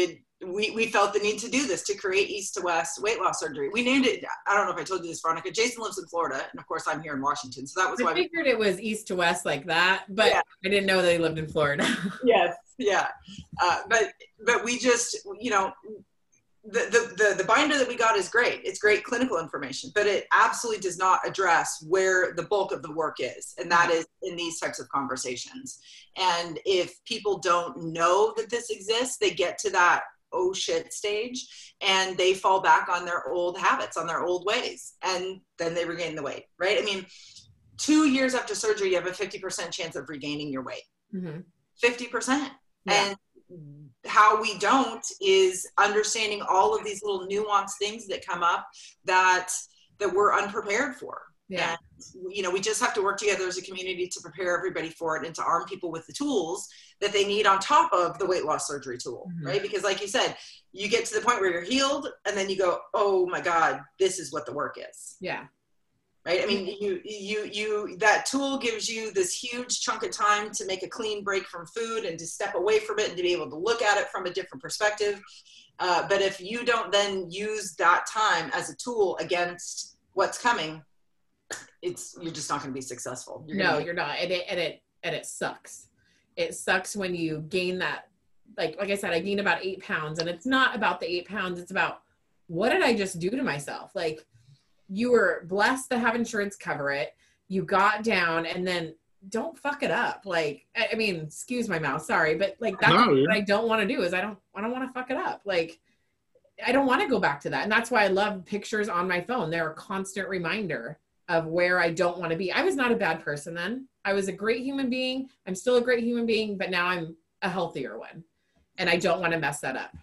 we, we felt the need to do this, to create East to West weight loss surgery. We named it, I don't know if I told you this, Veronica, Jason lives in Florida, and of course I'm here in Washington. So that was I why I figured we, it was East to West like that, but yeah. I didn't know that he lived in Florida. Yes. Yeah. Uh, but, but we just, you know, the, the, the, the binder that we got is great. It's great clinical information, but it absolutely does not address where the bulk of the work is. And that is in these types of conversations. And if people don't know that this exists, they get to that oh shit stage and they fall back on their old habits, on their old ways. And then they regain the weight, right? I mean, two years after surgery, you have a fifty percent chance of regaining your weight. Mm-hmm. fifty percent. Yeah. And how we don't is understanding all of these little nuanced things that come up that that we're unprepared for. Yeah. And, you know, we just have to work together as a community to prepare everybody for it and to arm people with the tools that they need on top of the weight loss surgery tool, mm-hmm. right? Because like you said, you get to the point where you're healed and then you go, oh my God, this is what the work is. Yeah. Right? I mean, you, you, you, that tool gives you this huge chunk of time to make a clean break from food and to step away from it and to be able to look at it from a different perspective. Uh, but if you don't then use that time as a tool against what's coming, it's, you're just not going to be successful. You're no, be- you're not. And it, and it, and it sucks. It sucks when you gain that, like, like I said, I gained about eight pounds and it's not about the eight pounds. It's about, what did I just do to myself? Like, you were blessed to have insurance cover it. You got down and then don't fuck it up. Like, I, I mean, excuse my mouth, sorry, but like that's no, what I don't want to do is I don't, I don't want to fuck it up. Like, I don't want to go back to that. And that's why I love pictures on my phone. They're a constant reminder of where I don't want to be. I was not a bad person then. I was a great human being. I'm still a great human being, but now I'm a healthier one. And I don't want to mess that up.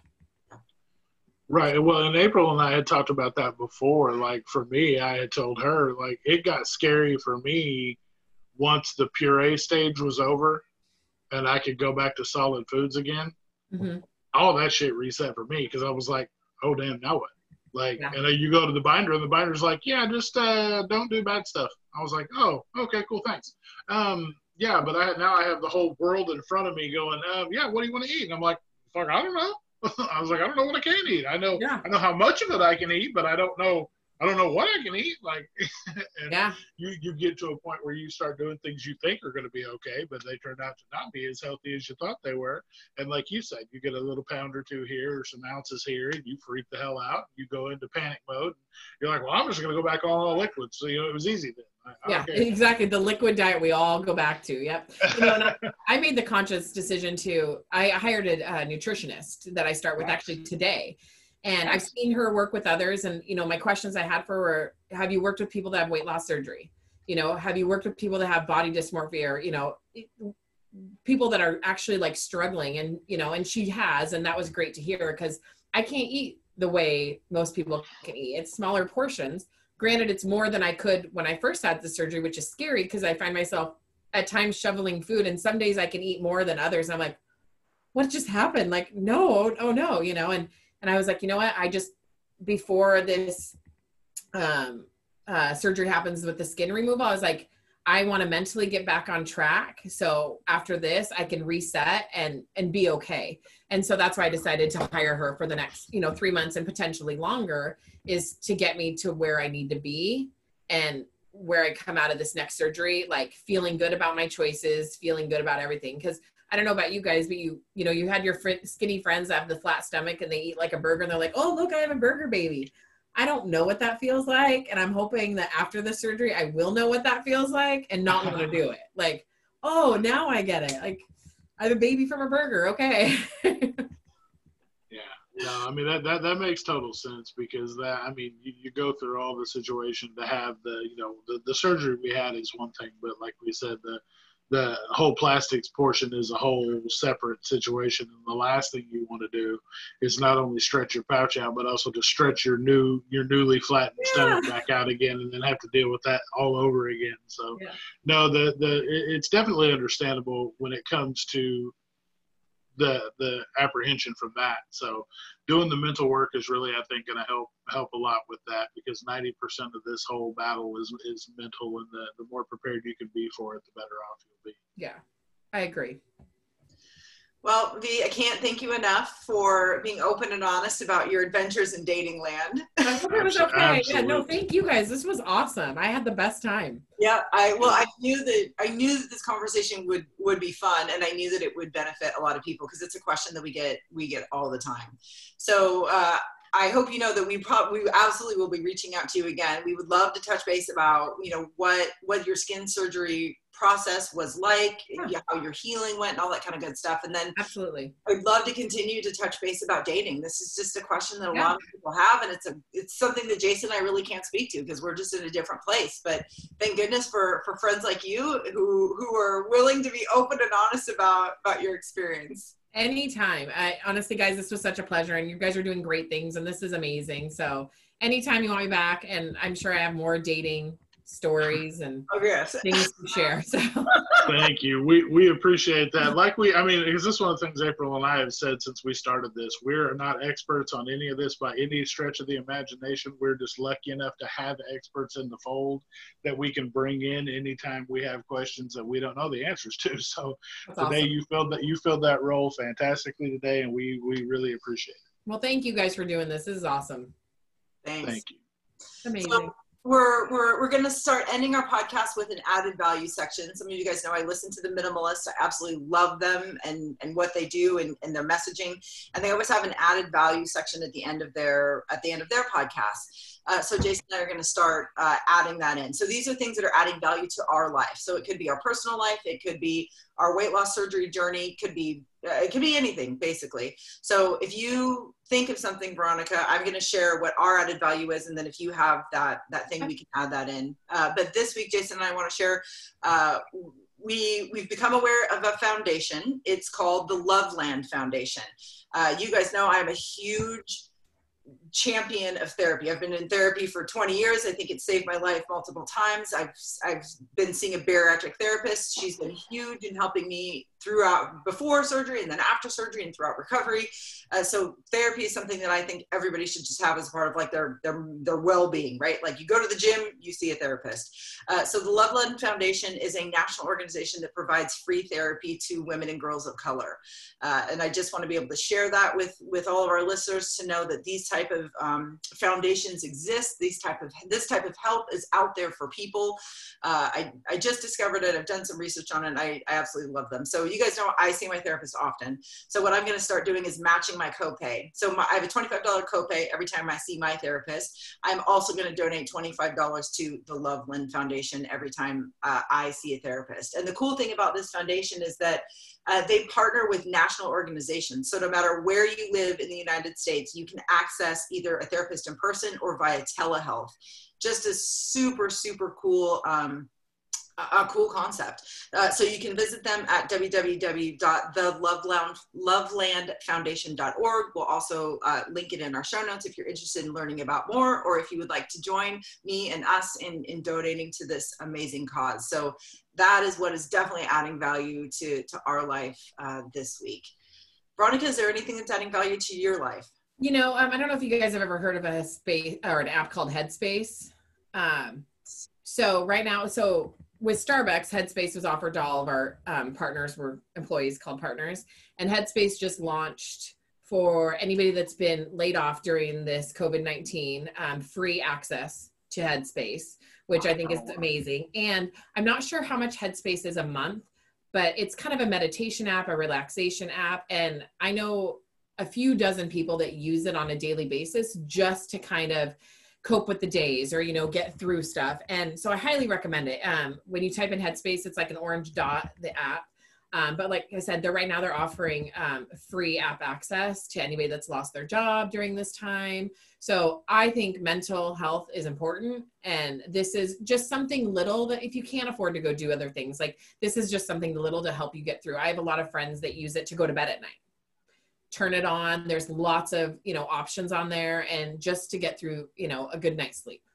Right. Well, and April and I had talked about that before. Like for me, I had told her, like, it got scary for me once the puree stage was over and I could go back to solid foods again. Mm-hmm. All that shit reset for me because I was like, oh, damn, now what? Like, yeah. And then you go to the binder and the binder's like, yeah, just uh, don't do bad stuff. I was like, oh, okay, cool, thanks. Um, yeah, but I now I have the whole world in front of me going, um, yeah, what do you want to eat? And I'm like, fuck, I don't know. I was like, I don't know what I can eat. I know, yeah. I know how much of it I can eat, but I don't know, I don't know what I can eat. Like, and yeah. you, you get to a point where you start doing things you think are going to be okay, but they turn out to not be as healthy as you thought they were. And like you said, you get a little pound or two here or some ounces here, and you freak the hell out. You go into panic mode. You're like, well, I'm just going to go back on all liquids. So, you know, it was easy then. I, yeah, okay. Exactly. The liquid diet we all go back to. Yep. You know, and I, I made the conscious decision to, I hired a, a nutritionist that I start with actually today. And I've seen her work with others. And, you know, my questions I had for her were, have you worked with people that have weight loss surgery? You know, have you worked with people that have body dysmorphia or, you know, people that are actually like struggling? And, you know, and she has, and that was great to hear because I can't eat the way most people can eat. It's smaller portions. Granted, it's more than I could when I first had the surgery, which is scary because I find myself at times shoveling food and some days I can eat more than others. And I'm like, what just happened? Like, no, oh no, you know, and, and I was like, you know what? I just, before this um, uh, surgery happens with the skin removal, I was like, I want to mentally get back on track. So after this, I can reset and, and be okay. And so that's why I decided to hire her for the next, you know, three months and potentially longer is to get me to where I need to be and where I come out of this next surgery, like feeling good about my choices, feeling good about everything. Cause I don't know about you guys, but you, you know, you had your fr- skinny friends that have the flat stomach and they eat like a burger and they're like, oh, look, I have a burger baby. I don't know what that feels like. And I'm hoping that after the surgery, I will know what that feels like and not want to do it. Like, oh, now I get it. Like I have a baby from a burger. Okay. Yeah. No, I mean, that, that, that makes total sense because that, I mean, you, you go through all the situation to have the, you know, the, the surgery we had is one thing, but like we said, the, the whole plastics portion is a whole separate situation. And the last thing you want to do is not only stretch your pouch out, but also to stretch your new, your newly flattened yeah. stomach back out again and then have to deal with that all over again. So yeah. no, the, the, it's definitely understandable when it comes to the, the apprehension from that. So doing the mental work is really, I think, going to help, help a lot with that because ninety percent of this whole battle is, is mental, and the, the more prepared you can be for it, the better off you'll be. Yeah, I agree. Well, V, I can't thank you enough for being open and honest about your adventures in dating land. I hope it was okay. Yeah, no, thank you guys. This was awesome. I had the best time. Yeah, I well, I knew that I knew that this conversation would would be fun, and I knew that it would benefit a lot of people because it's a question that we get we get all the time. So uh, I hope you know that we probably we absolutely will be reaching out to you again. We would love to touch base about you know what what your skin surgery process was like, yeah. how your healing went, and all that kind of good stuff. And then absolutely, I'd love to continue to touch base about dating. This is just a question that a yeah. lot of people have, and it's a it's something that Jason and I really can't speak to because we're just in a different place. But thank goodness for for friends like you who who are willing to be open and honest about about your experience. Anytime. I honestly, guys, this was such a pleasure, and you guys are doing great things, and this is amazing. So anytime you want me back, and I'm sure I have more dating stories and oh, yes. things to share. So thank you. We we appreciate that. Like we, I mean, because this is one of the things April and I have said since we started this. We're not experts on any of this by any stretch of the imagination. We're just lucky enough to have experts in the fold that we can bring in anytime we have questions that we don't know the answers to. So That's today awesome. you filled that you filled that role fantastically today, and we we really appreciate it. Well, thank you guys for doing this. This is awesome. Thanks. Thank you. Amazing. So, We're, we're, we're going to start ending our podcast with an added value section. Some of you guys know I listen to The Minimalist. I absolutely love them and, and what they do and, and their messaging. And they always have an added value section at the end of their, at the end of their podcast. Uh, so Jason and I are going to start uh, adding that in. So these are things that are adding value to our life. So it could be our personal life. It could be our weight loss surgery journey. It could be, uh, it could be anything basically. So if you think of something, Veronica, I'm going to share what our added value is. And then if you have that, that thing, we can add that in. Uh, but this week, Jason and I want to share, uh, we, we've become aware of a foundation. It's called the Loveland Foundation. Uh, you guys know I'm a huge champion of therapy. I've been in therapy for twenty years. I think it saved my life multiple times. I've, I've been seeing a bariatric therapist. She's been huge in helping me throughout before surgery and then after surgery and throughout recovery. Uh, so therapy is something that I think everybody should just have as part of like their, their, their well-being, right? Like you go to the gym, you see a therapist. Uh, so the Loveland Foundation is a national organization that provides free therapy to women and girls of color. Uh, and I just want to be able to share that with, with all of our listeners to know that these type of um, foundations exist. These type of, this type of help is out there for people. Uh, I, I just discovered it. I've done some research on it. And I, I absolutely love them. So you guys know I see my therapist often. So what I'm going to start doing is matching my copay. So my, I have a twenty-five dollars copay every time I see my therapist. I'm also going to donate twenty-five dollars to the Loveland Foundation every time uh, I see a therapist. And the cool thing about this foundation is that uh, they partner with national organizations. So no matter where you live in the United States, you can access either a therapist in person or via telehealth. Just a super, super cool um, a cool concept. Uh, so you can visit them at w w w dot the loveland foundation dot org. We'll also uh, link it in our show notes if you're interested in learning about more, or if you would like to join me and us in, in donating to this amazing cause. So that is what is definitely adding value to, to our life uh, this week. Veronica, is there anything that's adding value to your life? You know, um, I don't know if you guys have ever heard of a space or an app called Headspace. Um, so right now, so with Starbucks, Headspace was offered to all of our um, partners. We're employees called partners. And Headspace just launched for anybody that's been laid off during this COVID nineteen, um, free access to Headspace, which I think is amazing. And I'm not sure how much Headspace is a month, but it's kind of a meditation app, a relaxation app. And I know a few dozen people that use it on a daily basis just to kind of cope with the days or, you know, get through stuff. And so I highly recommend it. Um, when you type in Headspace, it's like an orange dot, the app. Um, but like I said, they're right now they're offering um, free app access to anybody that's lost their job during this time. So I think mental health is important. And this is just something little that if you can't afford to go do other things, like this is just something little to help you get through. I have a lot of friends that use it to go to bed at night. Turn it on. There's lots of, you know, options on there and just to get through, you know, a good night's sleep.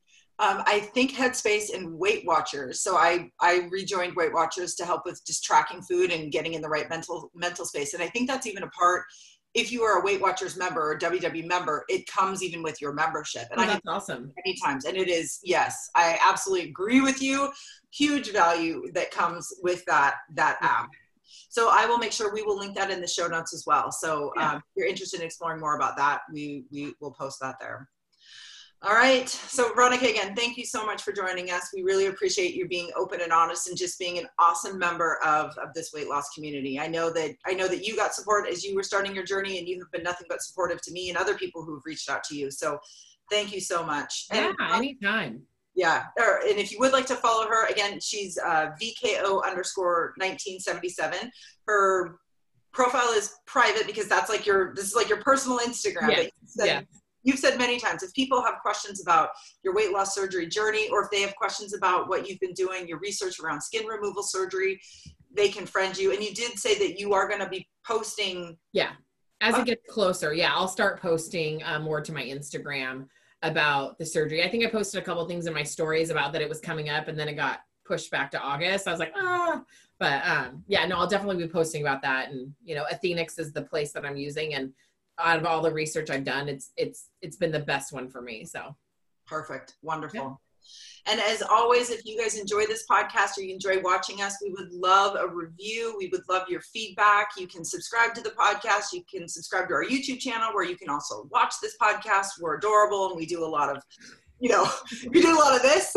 Um, I think Headspace and Weight Watchers. So I, I rejoined Weight Watchers to help with just tracking food and getting in the right mental, mental space. And I think that's even a part, if you are a Weight Watchers member or W W member, it comes even with your membership. And oh, I that's awesome. Many times. And it is, yes, I absolutely agree with you. Huge value that comes with that, that app. So I will make sure we will link that in the show notes as well. So Yeah. um, if you're interested in exploring more about that, we, we will post that there. All right. So Veronica, again, thank you so much for joining us. We really appreciate you being open and honest and just being an awesome member of, of this weight loss community. I know that I know that you got support as you were starting your journey, and you have been nothing but supportive to me and other people who've reached out to you. So thank you so much. Yeah, And, anytime. Yeah. Or, and if you would like to follow her, again, she's uh, V K O underscore nineteen seventy-seven. Her profile is private because that's like your, this is like your personal Instagram. Yeah. But you said, Yeah. You've said many times, if people have questions about your weight loss surgery journey, or if they have questions about what you've been doing, your research around skin removal surgery, they can friend you. And you did say that you are going to be posting. Yeah. As it gets closer. Yeah. I'll start posting um, more to my Instagram about the surgery. I think I posted a couple of things in my stories about that it was coming up, and then it got pushed back to August. I was like, ah, but um, yeah, no, I'll definitely be posting about that. And, you know, Athenix is the place that I'm using. And out of all the research I've done, it's, it's, it's been the best one for me. So. Perfect. Wonderful. Yeah. And as always, if you guys enjoy this podcast or you enjoy watching us, we would love a review. We would love your feedback. You can subscribe to the podcast. You can subscribe to our YouTube channel, where you can also watch this podcast. We're adorable, and we do a lot of, you know, we do a lot of this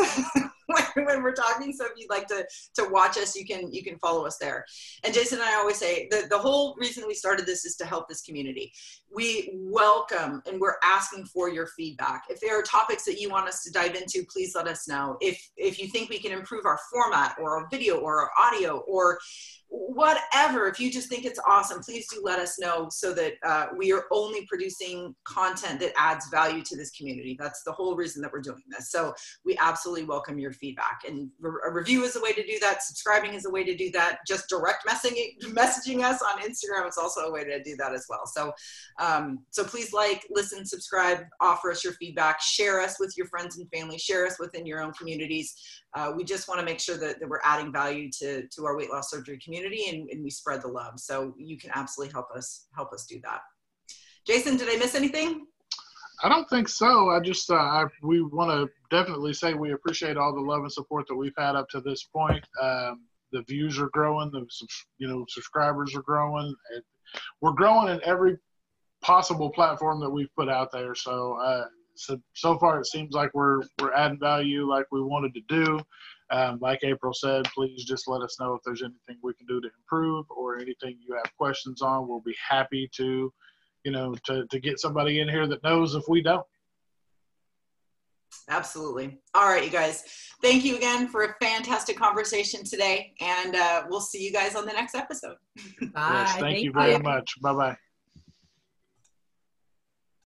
when we're talking. So if you'd like to, to watch us, you can, you can follow us there. And Jason and I always say the, the whole reason we started this is to help this community. We welcome and we're asking for your feedback. If there are topics that you want us to dive into, please let us know. If, if you think we can improve our format or our video or our audio or whatever, if you just think it's awesome, please do let us know, so that uh, we are only producing content that adds value to this community. That's the whole reason that we're doing this. So we absolutely welcome your feedback, and re- a review is a way to do that. Subscribing is a way to do that. Just direct messaging, messaging us on Instagram is also a way to do that as well. So, um, so please like, listen, subscribe, offer us your feedback, share us with your friends and family, share us within your own communities. Uh, we just want to make sure that, that we're adding value to, to our weight loss surgery community, and, and we spread the love. So you can absolutely help us, help us do that. Jason, did I miss anything? I don't think so. I just, uh, I, we want to definitely say we appreciate all the love and support that we've had up to this point. Um, the views are growing, the, you know, subscribers are growing. And we're growing in every possible platform that we've put out there. So, uh, So, so far, it seems like we're we're adding value like we wanted to do. Um, like April said, please just let us know if there's anything we can do to improve, or anything you have questions on. We'll be happy to, you know, to, to get somebody in here that knows if we don't. Absolutely. All right, you guys. Thank you again for a fantastic conversation today, and uh, we'll see you guys on the next episode. Bye. Yes, thank, Thank you very you. much. Bye-bye.